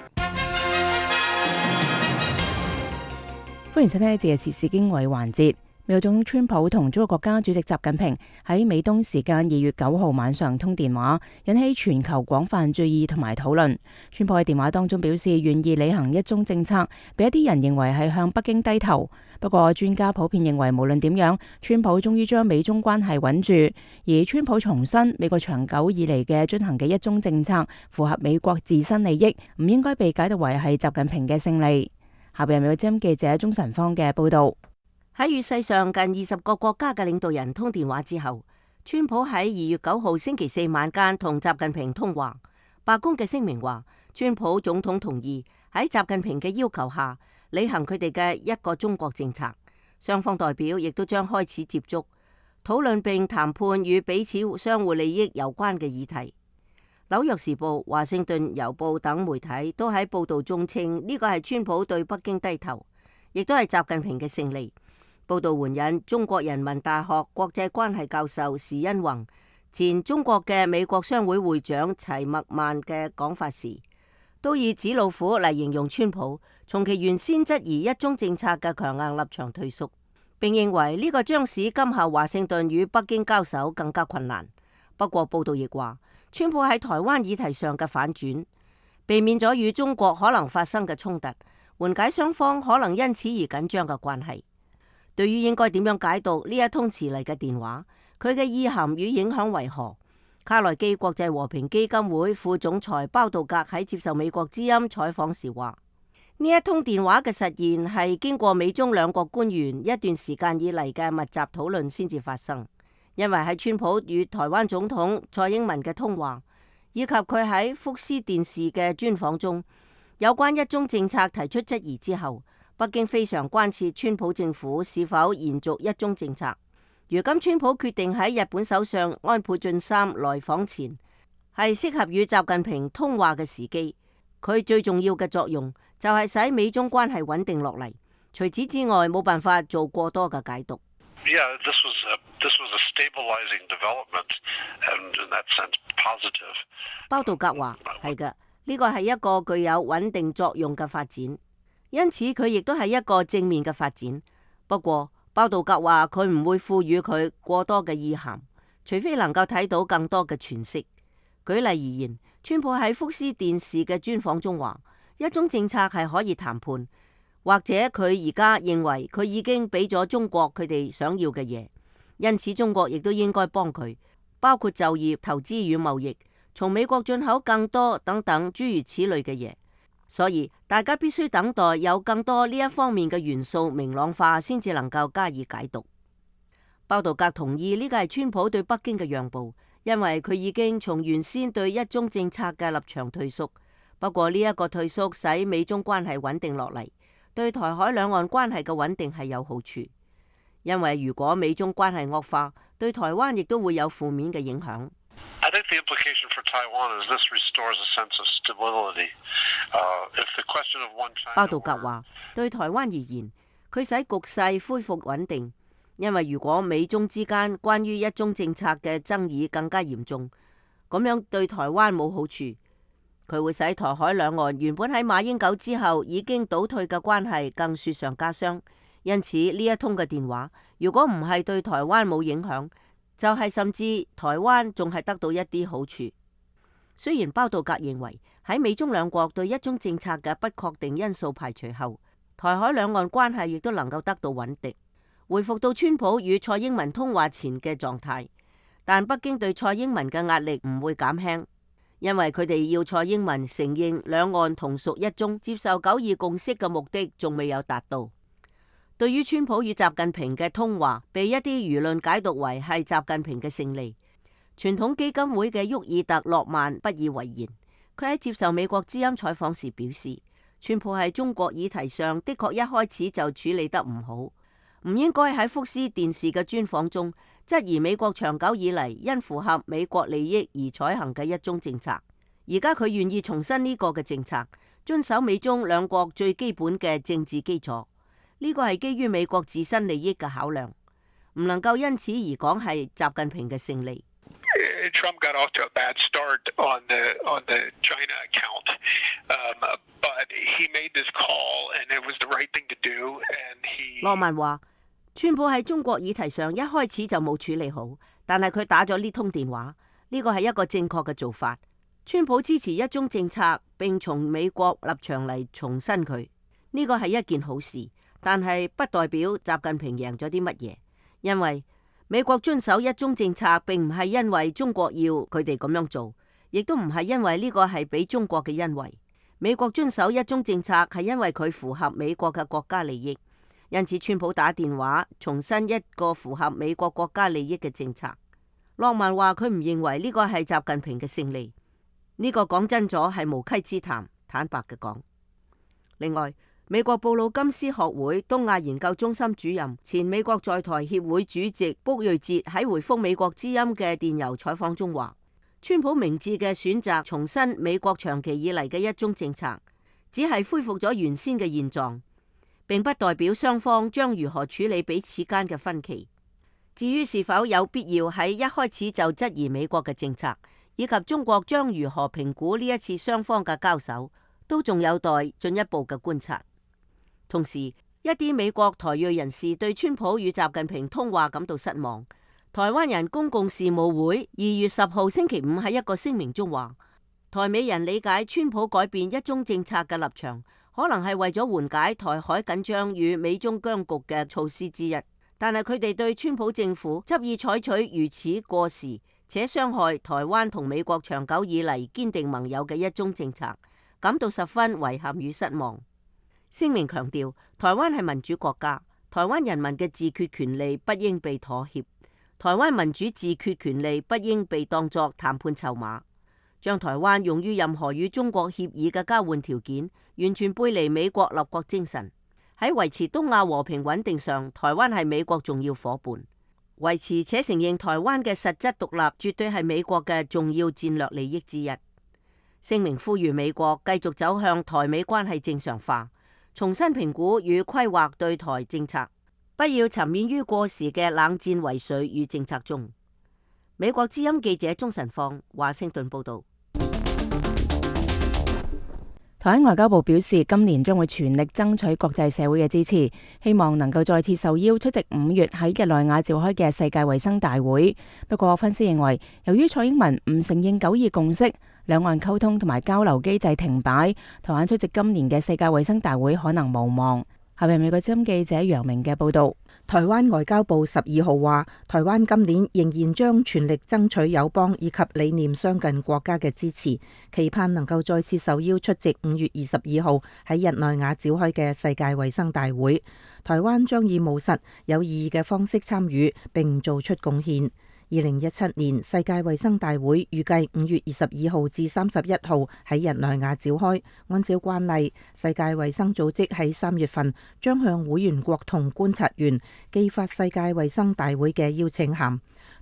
歡迎收聽呢節嘅時事經緯環節。美國總統川普同中國國家主席習近平喺美東時間二月九號晚上通電話，引起全球廣泛注意同埋討論。川普喺電話當中表示願意履行一中政策，俾一啲人認為係向北京低頭。不過專家普遍認為，無論點樣，川普終於將美中關係穩住。而川普重申，美國長久以嚟嘅進行嘅一中政策符合美國自身利益，唔應該被解讀為係習近平嘅勝利。下邊係美國之音記者鍾晨芳嘅報道。 喺與世上近二十個國家嘅領導人通電話之後，川普喺二月九號星期四晚間同習近平通話。白宮嘅聲明話，川普總統同意喺習近平嘅要求下履行佢哋嘅一個中國政策。雙方代表亦都將開始接觸、討論並談判與彼此相互利益有關嘅議題。紐約時報、華盛頓郵報等媒體都喺報道中稱呢個係川普對北京低頭，亦都係習近平嘅勝利。報道援引中國人民大學國際關係教授時恩宏、前中國嘅美國商會會長齊默曼嘅講法時，都以紙老虎嚟形容川普從其原先質疑一中政策嘅強硬立場退縮，並認為呢個將使今後華盛頓與北京交手更加困難。不過報道亦話，川普喺台灣議題上嘅反轉，避免咗與中國可能發生嘅衝突，緩解雙方可能因此而緊張嘅關係。對於應該點樣解讀呢一通遲嚟嘅電話，佢嘅意涵與影響為何？卡內基國際和平基金會副總裁包道格喺接受美國之音採訪時話：呢一通電話嘅實現係經過美中兩國官員一段時間以嚟嘅密集討論先至發生，因為喺川普與台灣總統蔡英文嘅通話，以及佢喺福斯電視嘅專訪中有關一中政策提出質疑之後，北京非常關切川普政府是否延續一中政策。如今川普決定喺日本首相安倍晉三來訪前，係適合與習近平通話嘅時機。佢最重要嘅作用就係使美中關係穩定落嚟。除此之外，冇辦法做過多嘅解讀。 Yeah, this was a, this was a stabilizing development, and in that sense, positive. 包道格話：係嘅，呢個係一個具有穩定作用嘅發展。因此佢亦都係一個正面嘅發展。不過包道格話佢唔會賦予佢過多嘅意涵，除非能夠睇到更多嘅詮釋。舉例而言，川普喺福斯電視嘅專訪中話，一中政策係可以談判，或者佢而家認為佢已經俾咗中國佢哋想要嘅嘢，因此中國亦都應該幫佢，包括就業、投資與貿易，從美國進口更多等等諸如此類嘅嘢。所以大家必須等待有更多呢一方面嘅元素明朗化，先至能夠加以解讀。包道格同意呢個係川普對北京嘅讓步，因為佢已經從原先對一中政策嘅立場退縮。不過呢一個退縮使美中關係穩定落嚟，對台海兩岸關係嘅穩定係有好處。因為如果美中關係惡化，對台灣亦都會有負面嘅影響。 I think the implication for Taiwan is this restores a sense of stability. Uh, if the question of one China. 包道格話：對台灣而言， 佢使局勢恢復穩定。因為如果美中之間關於一中政策嘅爭議更加嚴重，咁樣對台灣冇好處。佢會使台海兩岸原本喺馬英九之後已經倒退嘅關係更雪上加霜。因此呢一通嘅電話，如果唔係對台灣冇影響，就係甚至台灣仲係得到一啲好處。雖然包道格認為喺美中兩國對一中政策嘅不確定因素排除後，台海兩岸關係亦都能夠得到穩定，回復到川普與蔡英文通話前嘅狀態。但北京對蔡英文嘅壓力唔會減輕，因為佢哋要蔡英文承認兩岸同屬一中，接受九二共識嘅目的仲未有達到。對於川普與習近平嘅通話被一啲輿論解讀為係習近平嘅勝利，傳統基金會嘅沃爾特洛曼不以為然。佢喺接受美國之音採訪時表示，川普喺中國議題上的確一開始就處理得唔好，唔應該喺福斯電視嘅專訪中質疑美國長久以嚟因符合美國利益而採行嘅一中政策。而家佢願意重申呢個嘅政策，遵守美中兩國最基本嘅政治基礎。呢個係基於美國自身利益嘅考量，唔能夠因此而講係習近平嘅勝利。 Trump got off to a bad start on the on the China account, um, but he made this call and it was the right thing to do. And he 羅曼話，川普喺中國議題上一開始就冇處理好，但係佢打咗呢通電話，呢個係一個正確嘅做法。川普支持一中政策，並從美國立場嚟重申佢，呢個係一件好事。但係不代表習近平贏咗啲乜嘢，因為美國遵守一中政策並唔係因為中國要佢哋咁樣做，亦都唔係因為呢個係俾中國嘅恩惠。美國遵守一中政策係因為佢符合美國嘅國家利益，因此川普打電話重申一個符合美國國家利益嘅政策。洛曼話佢唔認為呢個係習近平嘅勝利，呢個講真咗係無稽之談，坦白嘅講。另外，美國布魯金斯學會東亞研究中心主任、前美國在台協會主席卜瑞哲喺回覆美國之音嘅電郵採訪中話，川普明智嘅選擇重申美國長期以嚟嘅一中政策，只係恢復咗原先嘅現狀，並不代表雙方將如何處理彼此間嘅分歧。至於是否有必要喺一開始就質疑美國嘅政策，以及中國將如何評估呢一次雙方嘅交手，都仲有待進一步嘅觀察。同時，一啲美國台裔人士對川普與習近平通話感到失望。台灣人公共事務會二月十號星期五喺一個聲明中話，台美人理解川普改變一中政策嘅立場，可能係為咗緩解台海緊張與美中僵局嘅措施之一。但係佢哋對川普政府執意採取如此過時且傷害台灣同美國長久以嚟堅定盟友嘅一中政策，感到十分遺憾與失望。聲明強調，台灣係民主國家，台灣人民嘅自決權利不應被妥協，台灣民主自決權利不應被當作談判籌碼，將台灣用於任何與中國協議嘅交換條件，完全背離美國立國精神。喺維持東亞和平穩定上，台灣係美國重要夥伴，維持且承認台灣嘅實質獨立，絕對係美國嘅重要戰略利益之一。聲明呼籲美國繼續走向台美關係正常化，重新評估與規劃對台政策，不要沉湎於過時嘅冷戰遺水與政策中。美國之音記者鍾晨放華盛頓報道。 台灣外交部表示，今年將會全力爭取國際社會嘅支持，希望能夠再次受邀出席五月喺日內瓦召開嘅世界衛生大會。不過，分析認為，由於蔡英文唔承認九二共識，兩岸溝通同埋交流機制停擺，台灣出席今年嘅世界衛生大會可能無望。下面美國之音記者楊明嘅報道。 台灣外交部十二號話，台灣今年仍然將全力爭取友邦以及理念相近國家嘅支持，期盼能夠再次受邀出席五月二十二號喺日內瓦召開嘅世界衛生大會。台灣將以務實有意義嘅方式參與並做出貢獻。二零一七年世界衛生大會預計五月二十二號至三十一號喺日內瓦召開。按照慣例，世界衛生組織喺三月份將向會員國同觀察員寄發世界衛生大會嘅邀請函。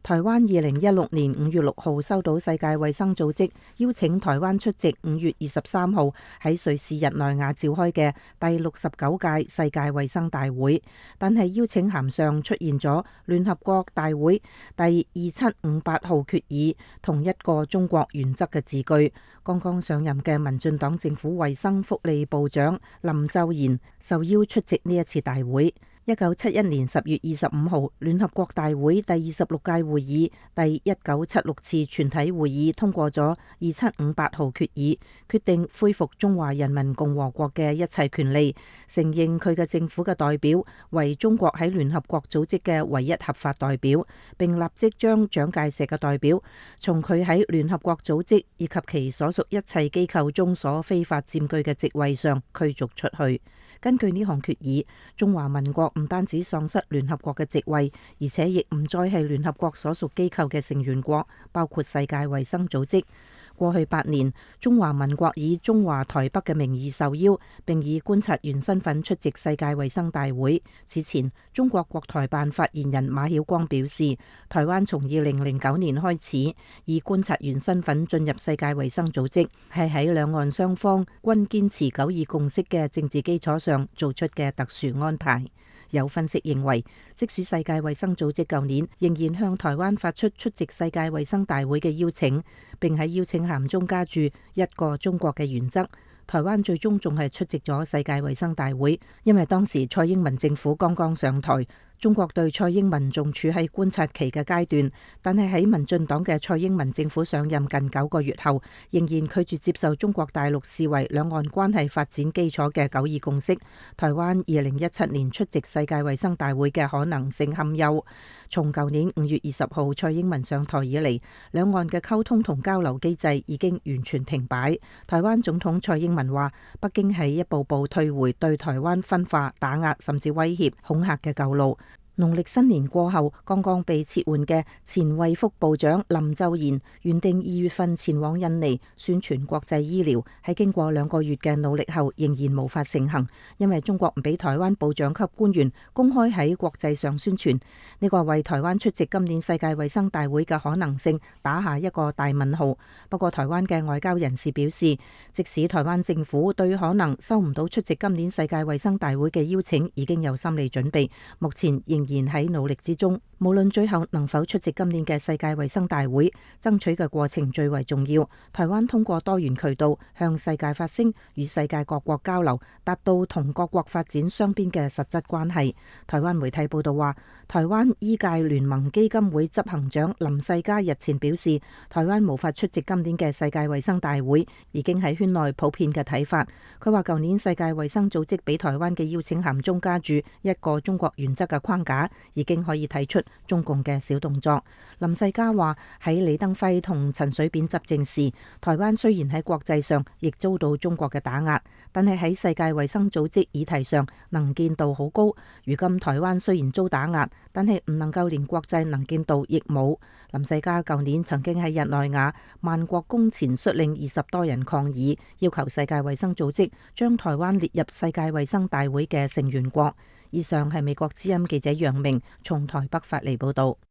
台灣二零一六年五月六號收到世界衛生組織邀請台灣出席五月二十三號喺瑞士日內瓦召開嘅第六十九屆世界衛生大會，但係邀請函上出現咗聯合國大會第二七五八號決議同一個中國原則嘅字句。剛剛上任嘅民進黨政府衛生福利部長林周賢受邀出席呢一次大會。一九七一年十月二十五號，聯合國大會第二十六屆會議第一九七六次全體會議通過咗二七五八號決議，決定恢復中華人民共和國嘅一切權利，承認佢嘅政府嘅代表為中國喺聯合國組織嘅唯一合法代表，並立即將蔣介石嘅代表從佢喺聯合國組織以及其所屬一切機構中所非法佔據嘅職位上驅逐出去。根據呢項決議，中華民國唔單止喪失聯合國嘅席位，而且亦唔再係聯合國所屬機構嘅成員國，包括世界衛生組織。過去八年，中華民國以中華台北嘅名義受邀，並以觀察員身份出席世界衛生大會。此前，中國國台辦發言人馬曉光表示，台灣從二零零九年開始以觀察員身份進入世界衛生組織，係喺兩岸雙方均堅持九二共識嘅政治基礎上做出嘅特殊安排。有分析認為，即使世界衛生組織舊年仍然向台灣發出出席世界衛生大會嘅邀請，並喺邀請函中加注一個中國嘅原則，台灣最終仲係出席咗世界衛生大會，因為當時蔡英文政府剛剛上台。中國對蔡英文仲處喺觀察期嘅階段，但係喺民進黨嘅蔡英文政府上任近九個月後，仍然拒絕接受中國大陸視為兩岸關係發展基礎嘅九二共識。台灣二零一七年出席世界衛生大會嘅可能性堪憂。從舊年五月二十號蔡英文上台以嚟，兩岸嘅溝通同交流機制已經完全停擺。台灣總統蔡英文話，北京係一步步退回對台灣分化、打壓甚至威脅、恐嚇嘅舊路。農曆新年過後，剛剛被撤換嘅前衛福部長林周賢原定二月份前往印尼宣傳國際醫療，喺經過兩個月嘅努力後，仍然無法成行，因為中國唔俾台灣部長級官員公開喺國際上宣傳。呢個為台灣出席今年世界衛生大會嘅可能性打下一個大問號。不過，台灣嘅外交人士表示，即使台灣政府對可能收唔到出席今年世界衛生大會嘅邀請已經有心理準備，目前仍然喺努力之中。無論最後能否出席今年嘅世界衛生大會，爭取嘅過程最為重要。台灣通過多元渠道向世界發聲，與世界各國交流，達到同各國發展雙邊嘅實質關係。台灣媒體報道話，台灣醫界聯盟基金會執行長林世嘉日前表示，台灣無法出席今年嘅世界衛生大會，已經喺圈內普遍嘅睇法。佢話舊年世界衛生組織俾台灣嘅邀請函中加注一個中國原則嘅框架，已經可以睇出中共嘅小動作。林世嘉話，喺李登輝同陳水扁執政時，台灣雖然喺國際上亦遭到中國嘅打壓，但係喺世界衛生組織議題上能見度好高。如今台灣雖然遭打壓，但係唔能夠連國際能見度亦冇。林世嘉舊年曾經喺日內瓦萬國宮前率領二十多人抗議，要求世界衛生組織將台灣列入世界衛生大會嘅成員國。以上係美國之音記者楊明從台北發嚟報道。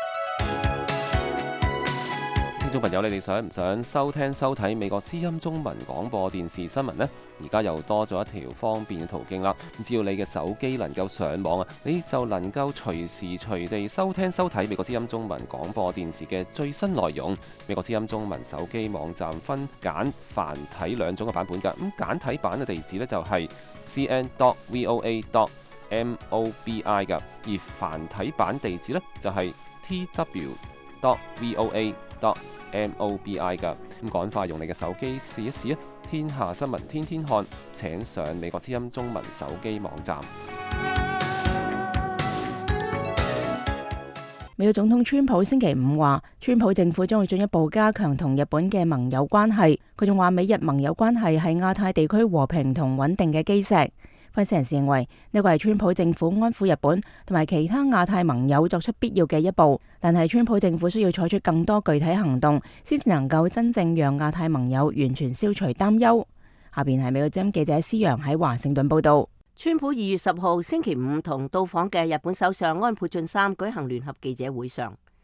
聽眾朋友，你哋想唔想收聽收睇美國之音中文廣播電視新聞呢？而家又多咗一條方便嘅途徑啦。只要你嘅手機能夠上網啊，你就能夠隨時隨地收聽收睇美國之音中文廣播電視嘅最新內容。美國之音中文手機網站分簡繁體兩種嘅版本㗎。咁簡體版嘅地址呢，就係 c n dot voa dot mobi 㗎，而繁體版地址呢，就係 t w dot voa dot mobi 㗎。咁趕快用你嘅手機試一試啊！天下新聞天天看，請上美國之音中文手機網站。 美國總統川普星期五話，川普政府將會進一步加強同日本嘅盟友關係。佢仲話，美日盟友關係係亞太地區和平同穩定嘅基石。分析人士認為，呢個係川普政府安撫日本同埋其他亞太盟友作出必要嘅一步，但係川普政府需要採取更多具體行動，先至能夠真正讓亞太盟友完全消除擔憂。下邊係美國之音記者施陽喺華盛頓報道。 川普二月十號星期五同到訪嘅日本首相安倍晉三舉行聯合記者會上，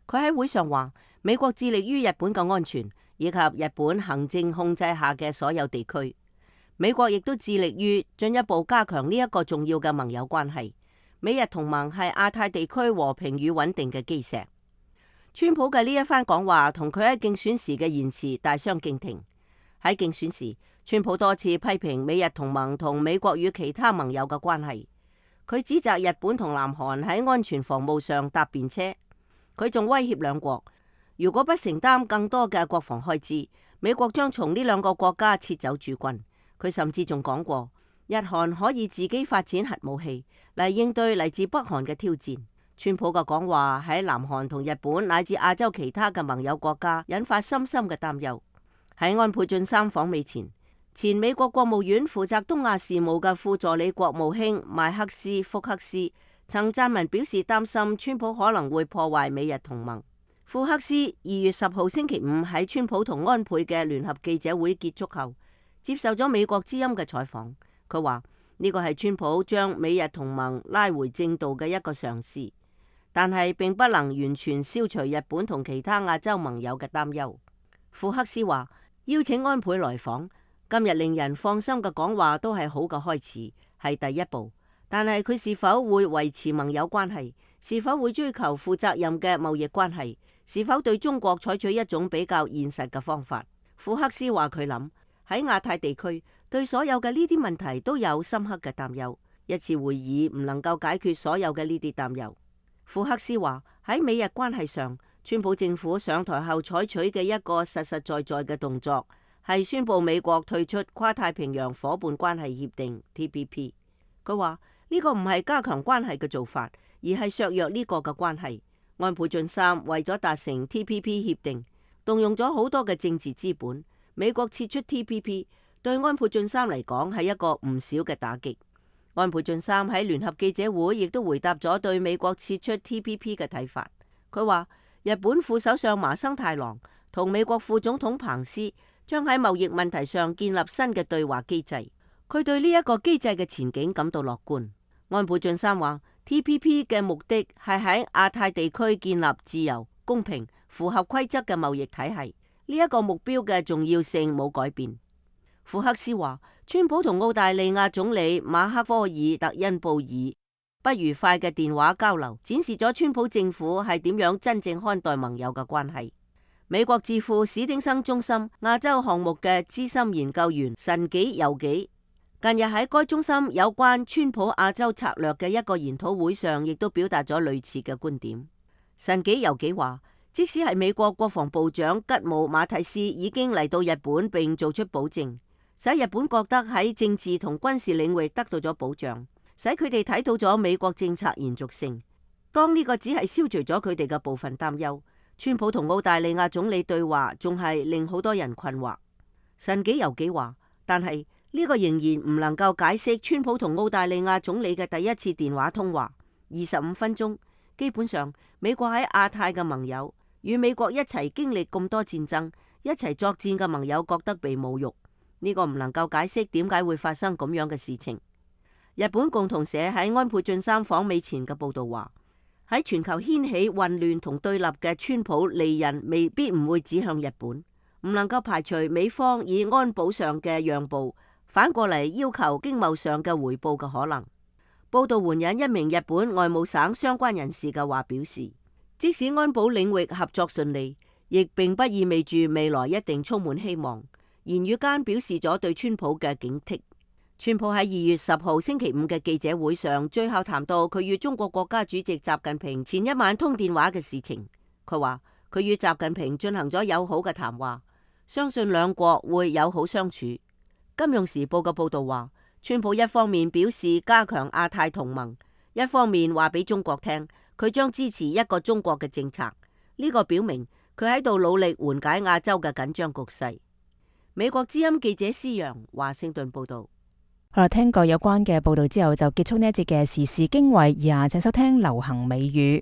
佢喺會上話，美國致力於日本嘅安全，以及日本行政控制下嘅所有地區。美國亦都致力於進一步加強呢一個重要嘅盟友關係。美日同盟係亞太地區和平與穩定嘅基石。川普嘅呢一番講話同佢喺競選時嘅言辭大相徑庭。喺競選時，川普多次批評美日同盟同美國與其他盟友嘅關係。佢指責日本同南韓喺安全防務上搭便車。佢仲威脅兩國，如果不承擔更多嘅國防開支，美國將從呢兩個國家撤走駐軍。佢甚至仲講過，日韓可以自己發展核武器嚟應對嚟自北韓嘅挑戰。川普嘅講話喺南韓同日本乃至亞洲其他嘅盟友國家引發深深嘅擔憂。喺安倍晉三訪美前，前美國國務院負責東亞事務嘅副助理國務卿邁克斯福克斯曾撰文表示擔心川普可能會破壞美日同盟。福克斯二月十號星期五喺川普同安倍嘅聯合記者會結束後，接受咗美國之音嘅採訪。佢話呢個係川普將美日同盟拉回正道嘅一個嘗試，但係並不能完全消除日本同其他亞洲盟友嘅擔憂。福克斯話邀請安倍來訪，今日令人放心嘅講話都係好嘅開始，係第一步。但係佢是否會維持盟友關係，是否會追求負責任嘅貿易關係，是否對中國採取一種比較現實嘅方法？福克斯話佢諗喺亞太地區對所有嘅呢啲問題都有深刻嘅擔憂，一次會議唔能夠解決所有嘅呢啲擔憂。福克斯話喺美日關係上，川普政府上台後採取嘅一個實實在在嘅動作係宣布美國退出跨太平洋夥伴關係協定 T P P。佢話呢個唔係加強關係嘅做法，而係削弱呢個嘅關係。安倍晉三為咗達成 T P P 協定，動用咗好多嘅政治資本。美國撤出 T P P 對安倍晉三嚟講係一個唔少嘅打擊。安倍晉三喺聯合記者會亦都回答咗對美國撤出 T P P 嘅睇法。佢話日本副首相麻生太郎同美國副總統彭斯將喺貿易問題上建立新嘅對話機制。佢對呢一個機制嘅前景感到樂觀。安倍晉三話 T P P 嘅目的係喺亞太地區建立自由、公平、符合規則嘅貿易體系。呢一個目標嘅重要性冇改變。福克斯話，川普同澳大利亞總理馬克科爾特恩布爾不愉快嘅電話交流，展示咗川普政府係點樣真正看待盟友嘅關係。美國智庫史丁生中心亞洲項目嘅資深研究員神紀由紀近日喺該中心有關川普亞洲策略嘅一個研討會上，亦都表達咗類似嘅觀點。神紀由紀話，即使係美國國防部長吉姆馬蒂斯已經嚟到日本並做出保證，使日本覺得喺政治同軍事領域得到咗保障，使佢哋睇到咗美國政策延續性。當呢個只係消除咗佢哋嘅部分擔憂，川普同澳大利亞總理對話仲係令好多人困惑。神紀由紀話，但係呢個仍然唔能夠解釋川普同澳大利亞總理嘅第一次電話通話，二十五分鐘，基本上美國喺亞太嘅盟友與美國一齊經歷咁多戰爭，一齊作戰嘅盟友覺得被侮辱，呢個唔能夠解釋點解會發生咁樣嘅事情。日本共同社喺安倍晉三訪美前嘅報道話，喺全球掀起混亂同對立嘅川普利刃未必唔會指向日本，唔能夠排除美方以安保上嘅讓步，反過嚟要求經貿上嘅回報嘅可能。報道援引一名日本外務省相關人士嘅話表示，即使安保領域合作順利，亦並不意味住未來一定充滿希望。言語間表示咗對川普嘅警惕。川普喺二月十號星期五嘅記者會上，最後談到佢與中國國家主席習近平前一晚通電話嘅事情。佢話佢與習近平進行咗友好嘅談話，相信兩國會友好相處。金融時報嘅報道話，川普一方面表示加強亞太同盟，一方面話俾中國聽佢將支持一個中國嘅政策。呢個表明佢喺度努力緩解亞洲嘅緊張局勢。美國之音記者施洋華盛頓報道。 好啦，聽過有關嘅報道之後，就結束呢一節嘅時事經緯，以下請收聽流行美語。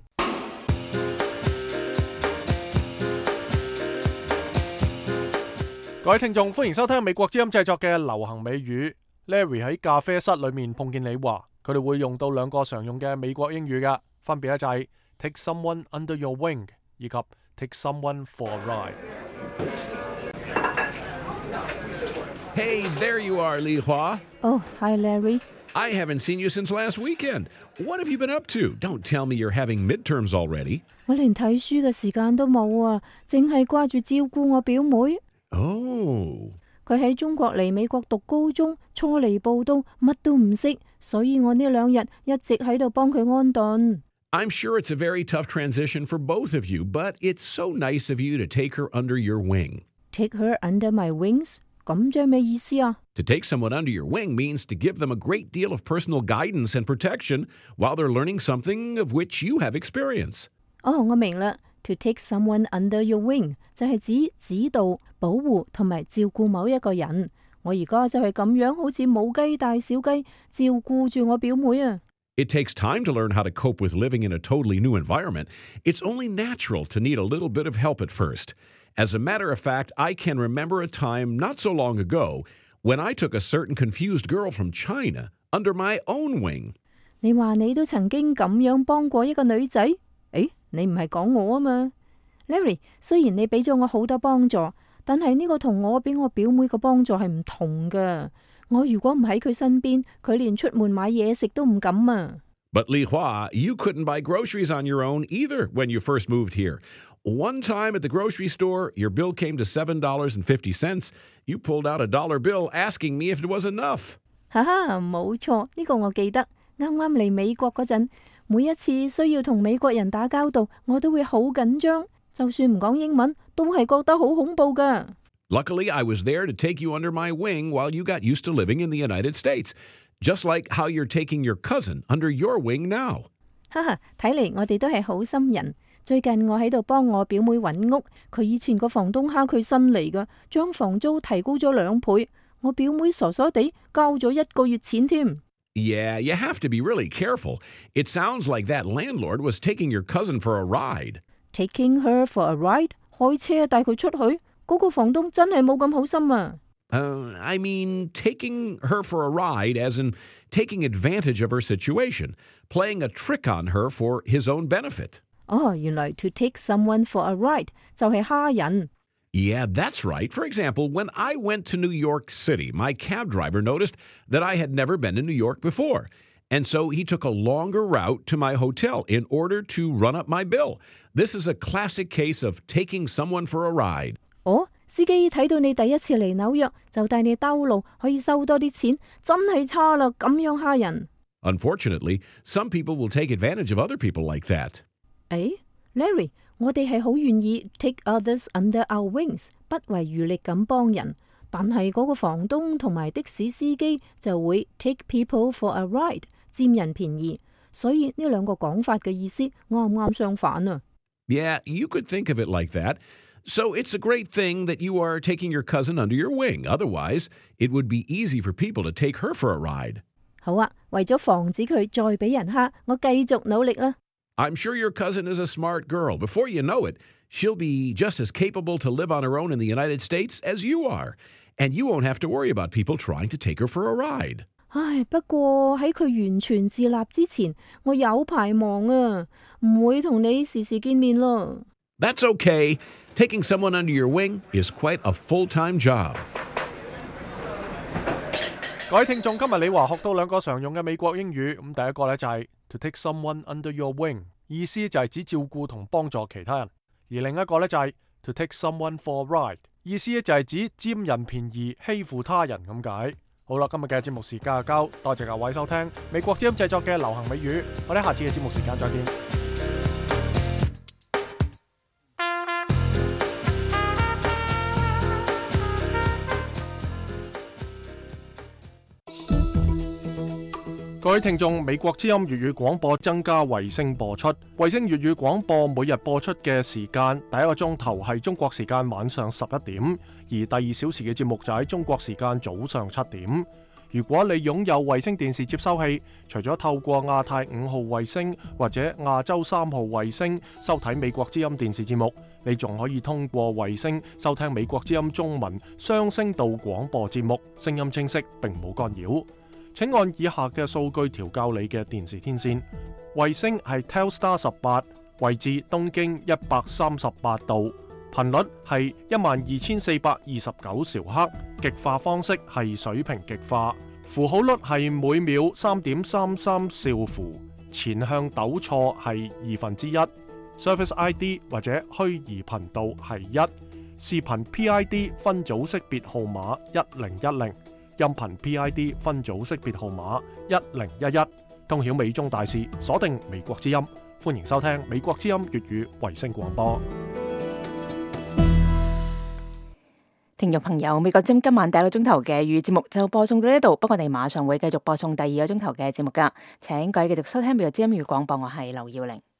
各位聽眾，歡迎收聽美國之音製作嘅流行美語。Larry 喺咖啡室裏面碰見你話，佢哋會用到兩個常用嘅美國英語噶，分別就係 take someone under your wing 以及 take someone for a ride。 Hey, there you are, Li Hua. Oh, hi, Larry. I haven't seen you since last weekend. What have you been up to? Don't tell me you're having midterms already. 我連睇書嘅時間都冇啊，淨係掛住照顧我表妹。 Oh. 佢喺中國嚟美國讀高中，初嚟報到，乜都唔識，所以我呢兩日一直喺度幫佢安頓。 I'm sure it's a very tough transition for both of you, but it's so nice of you to take her under your wing. Take her under my wings? 咁即係咩意思啊？ To take someone under your wing means to give them a great deal of personal guidance and protection while they're learning something of which you have experience. 哦，我明啦。To take someone under your wing 就係指指導、保護同埋照顧某一個人。我而家就係咁樣，好似母雞帶小雞，照顧住我表妹啊。 It takes time to learn how to cope with living in a totally new environment. It's only natural to need a little bit of help at first. As a matter of fact, I can remember a time not so long ago when I took a certain confused girl from China under my own wing. 你話你都曾經咁樣幫過一個女仔？誒，你唔係講我啊嘛 ？Larry， 雖然你俾咗我好多幫助，但係呢個同我俾我表妹嘅幫助係唔同㗎。我如果唔喺佢身邊，佢連出門買嘢食都唔敢啊。 But Li Hua, you couldn't buy groceries on your own either when you first moved here. One time at the grocery store, your bill came to seven dollars and fifty cents. You pulled out a dollar bill asking me if it was enough. 哈哈，冇錯，呢個我記得。啱啱嚟美國嗰陣，每一次需要同美國人打交道，我都會好緊張，就算唔講英文，都係覺得好恐怖㗎。 Luckily, I was there to take you under my wing while you got used to living in the United States, just like how you're taking your cousin under your wing now. 哈哈，睇嚟我哋都係好心人。最近我喺度幫我表妹揾屋，佢以前個房東蝦佢新嚟㗎，將房租提高咗兩倍。我表妹傻傻地交咗一個月錢添。 Yeah, you have to be really careful. It sounds like that landlord was taking your cousin for a ride. Taking her for a ride? 開車帶佢出去？嗰個房東真係冇咁好心啊。 Uh, I mean, taking her for a ride as in taking advantage of her situation, playing a trick on her for his own benefit. 哦，原來 to take someone for a ride 就係蝦人。 Yeah, that's right. For example, when I went to New York City, my cab driver noticed that I had never been in New York before. And so he took a longer route to my hotel in order to run up my bill. This is a classic case of taking someone for a ride. 哦，司機睇到你第一次嚟紐約，就帶你兜路，可以收多啲錢，真係差啦！咁樣蝦人。 Unfortunately, some people will take advantage of other people like that. 誒 ，Larry， 我哋係好願意 take others under our wings， 不遺餘力咁幫人。但係嗰個房東同埋的士司機就會 take people for a ride， 佔人便宜。所以呢兩個講法嘅意思啱唔啱相反啊 ？Yeah, you could think of it like that. So it's a great thing that you are taking your cousin under your wing. Otherwise, it would be easy for people to take her for a ride. 好啊，為咗防止佢再俾人蝦，我繼續努力啦。 I'm sure your cousin is a smart girl. Before you know it, she'll be just as capable to live on her own in the United States as you are. And you won't have to worry about people trying to take her for a ride. 唉，不過喺佢完全自立之前，我有排忙啊，唔會同你時時見面咯。 That's okay. Taking someone under your wing is quite a full-time job. 各位聽眾，今日李華學到兩個常用嘅美國英語，咁第一個呢就係 to take someone under your wing， 意思就係指照顧同幫助其他人；而另一個呢就係 to take someone for a ride， 意思就係指佔人便宜、欺負他人咁解。好啦，今日嘅節目時間就夠，多謝各位收聽美國之音製作嘅流行美語，我哋下次嘅節目時間再見。各位聽眾，美國之音粵語廣播增加衛星播出。衛星粵語廣播每日播出嘅時間，第一個鐘頭係中國時間晚上十一點，而第二小時嘅節目就喺中國時間早上七點。如果你擁有衛星電視接收器，除咗透過亞太五號衛星或者亞洲三號衛星收睇美國之音電視節目，你仲可以通過衛星收聽美國之音中文雙聲道廣播節目，聲音清晰並冇干擾。請按以下嘅數據調校你嘅電視天線。衛星係 Telstar 十八， 位置東經一百三十八度，頻率係一萬二千四百二十九兆赫，極化方式係水平極化，符號率係每秒三點三三兆符，前向抖錯係二分之一，Service I D 或者虛擬頻道係一，視頻 P I D 分組識別號碼一零一零，音頻 P I D 分組識別號碼一零一一，通曉美中大事，鎖定美國之音。歡迎收聽美國之音粵語衛星廣播。 聽眾朋友，美國之音今晚第一個鐘頭嘅粵語節目就播送到呢度，不過我哋馬上會繼續播送第二個鐘頭嘅節目噶，請各位繼續收聽美國之音粵語廣播，我係劉耀玲。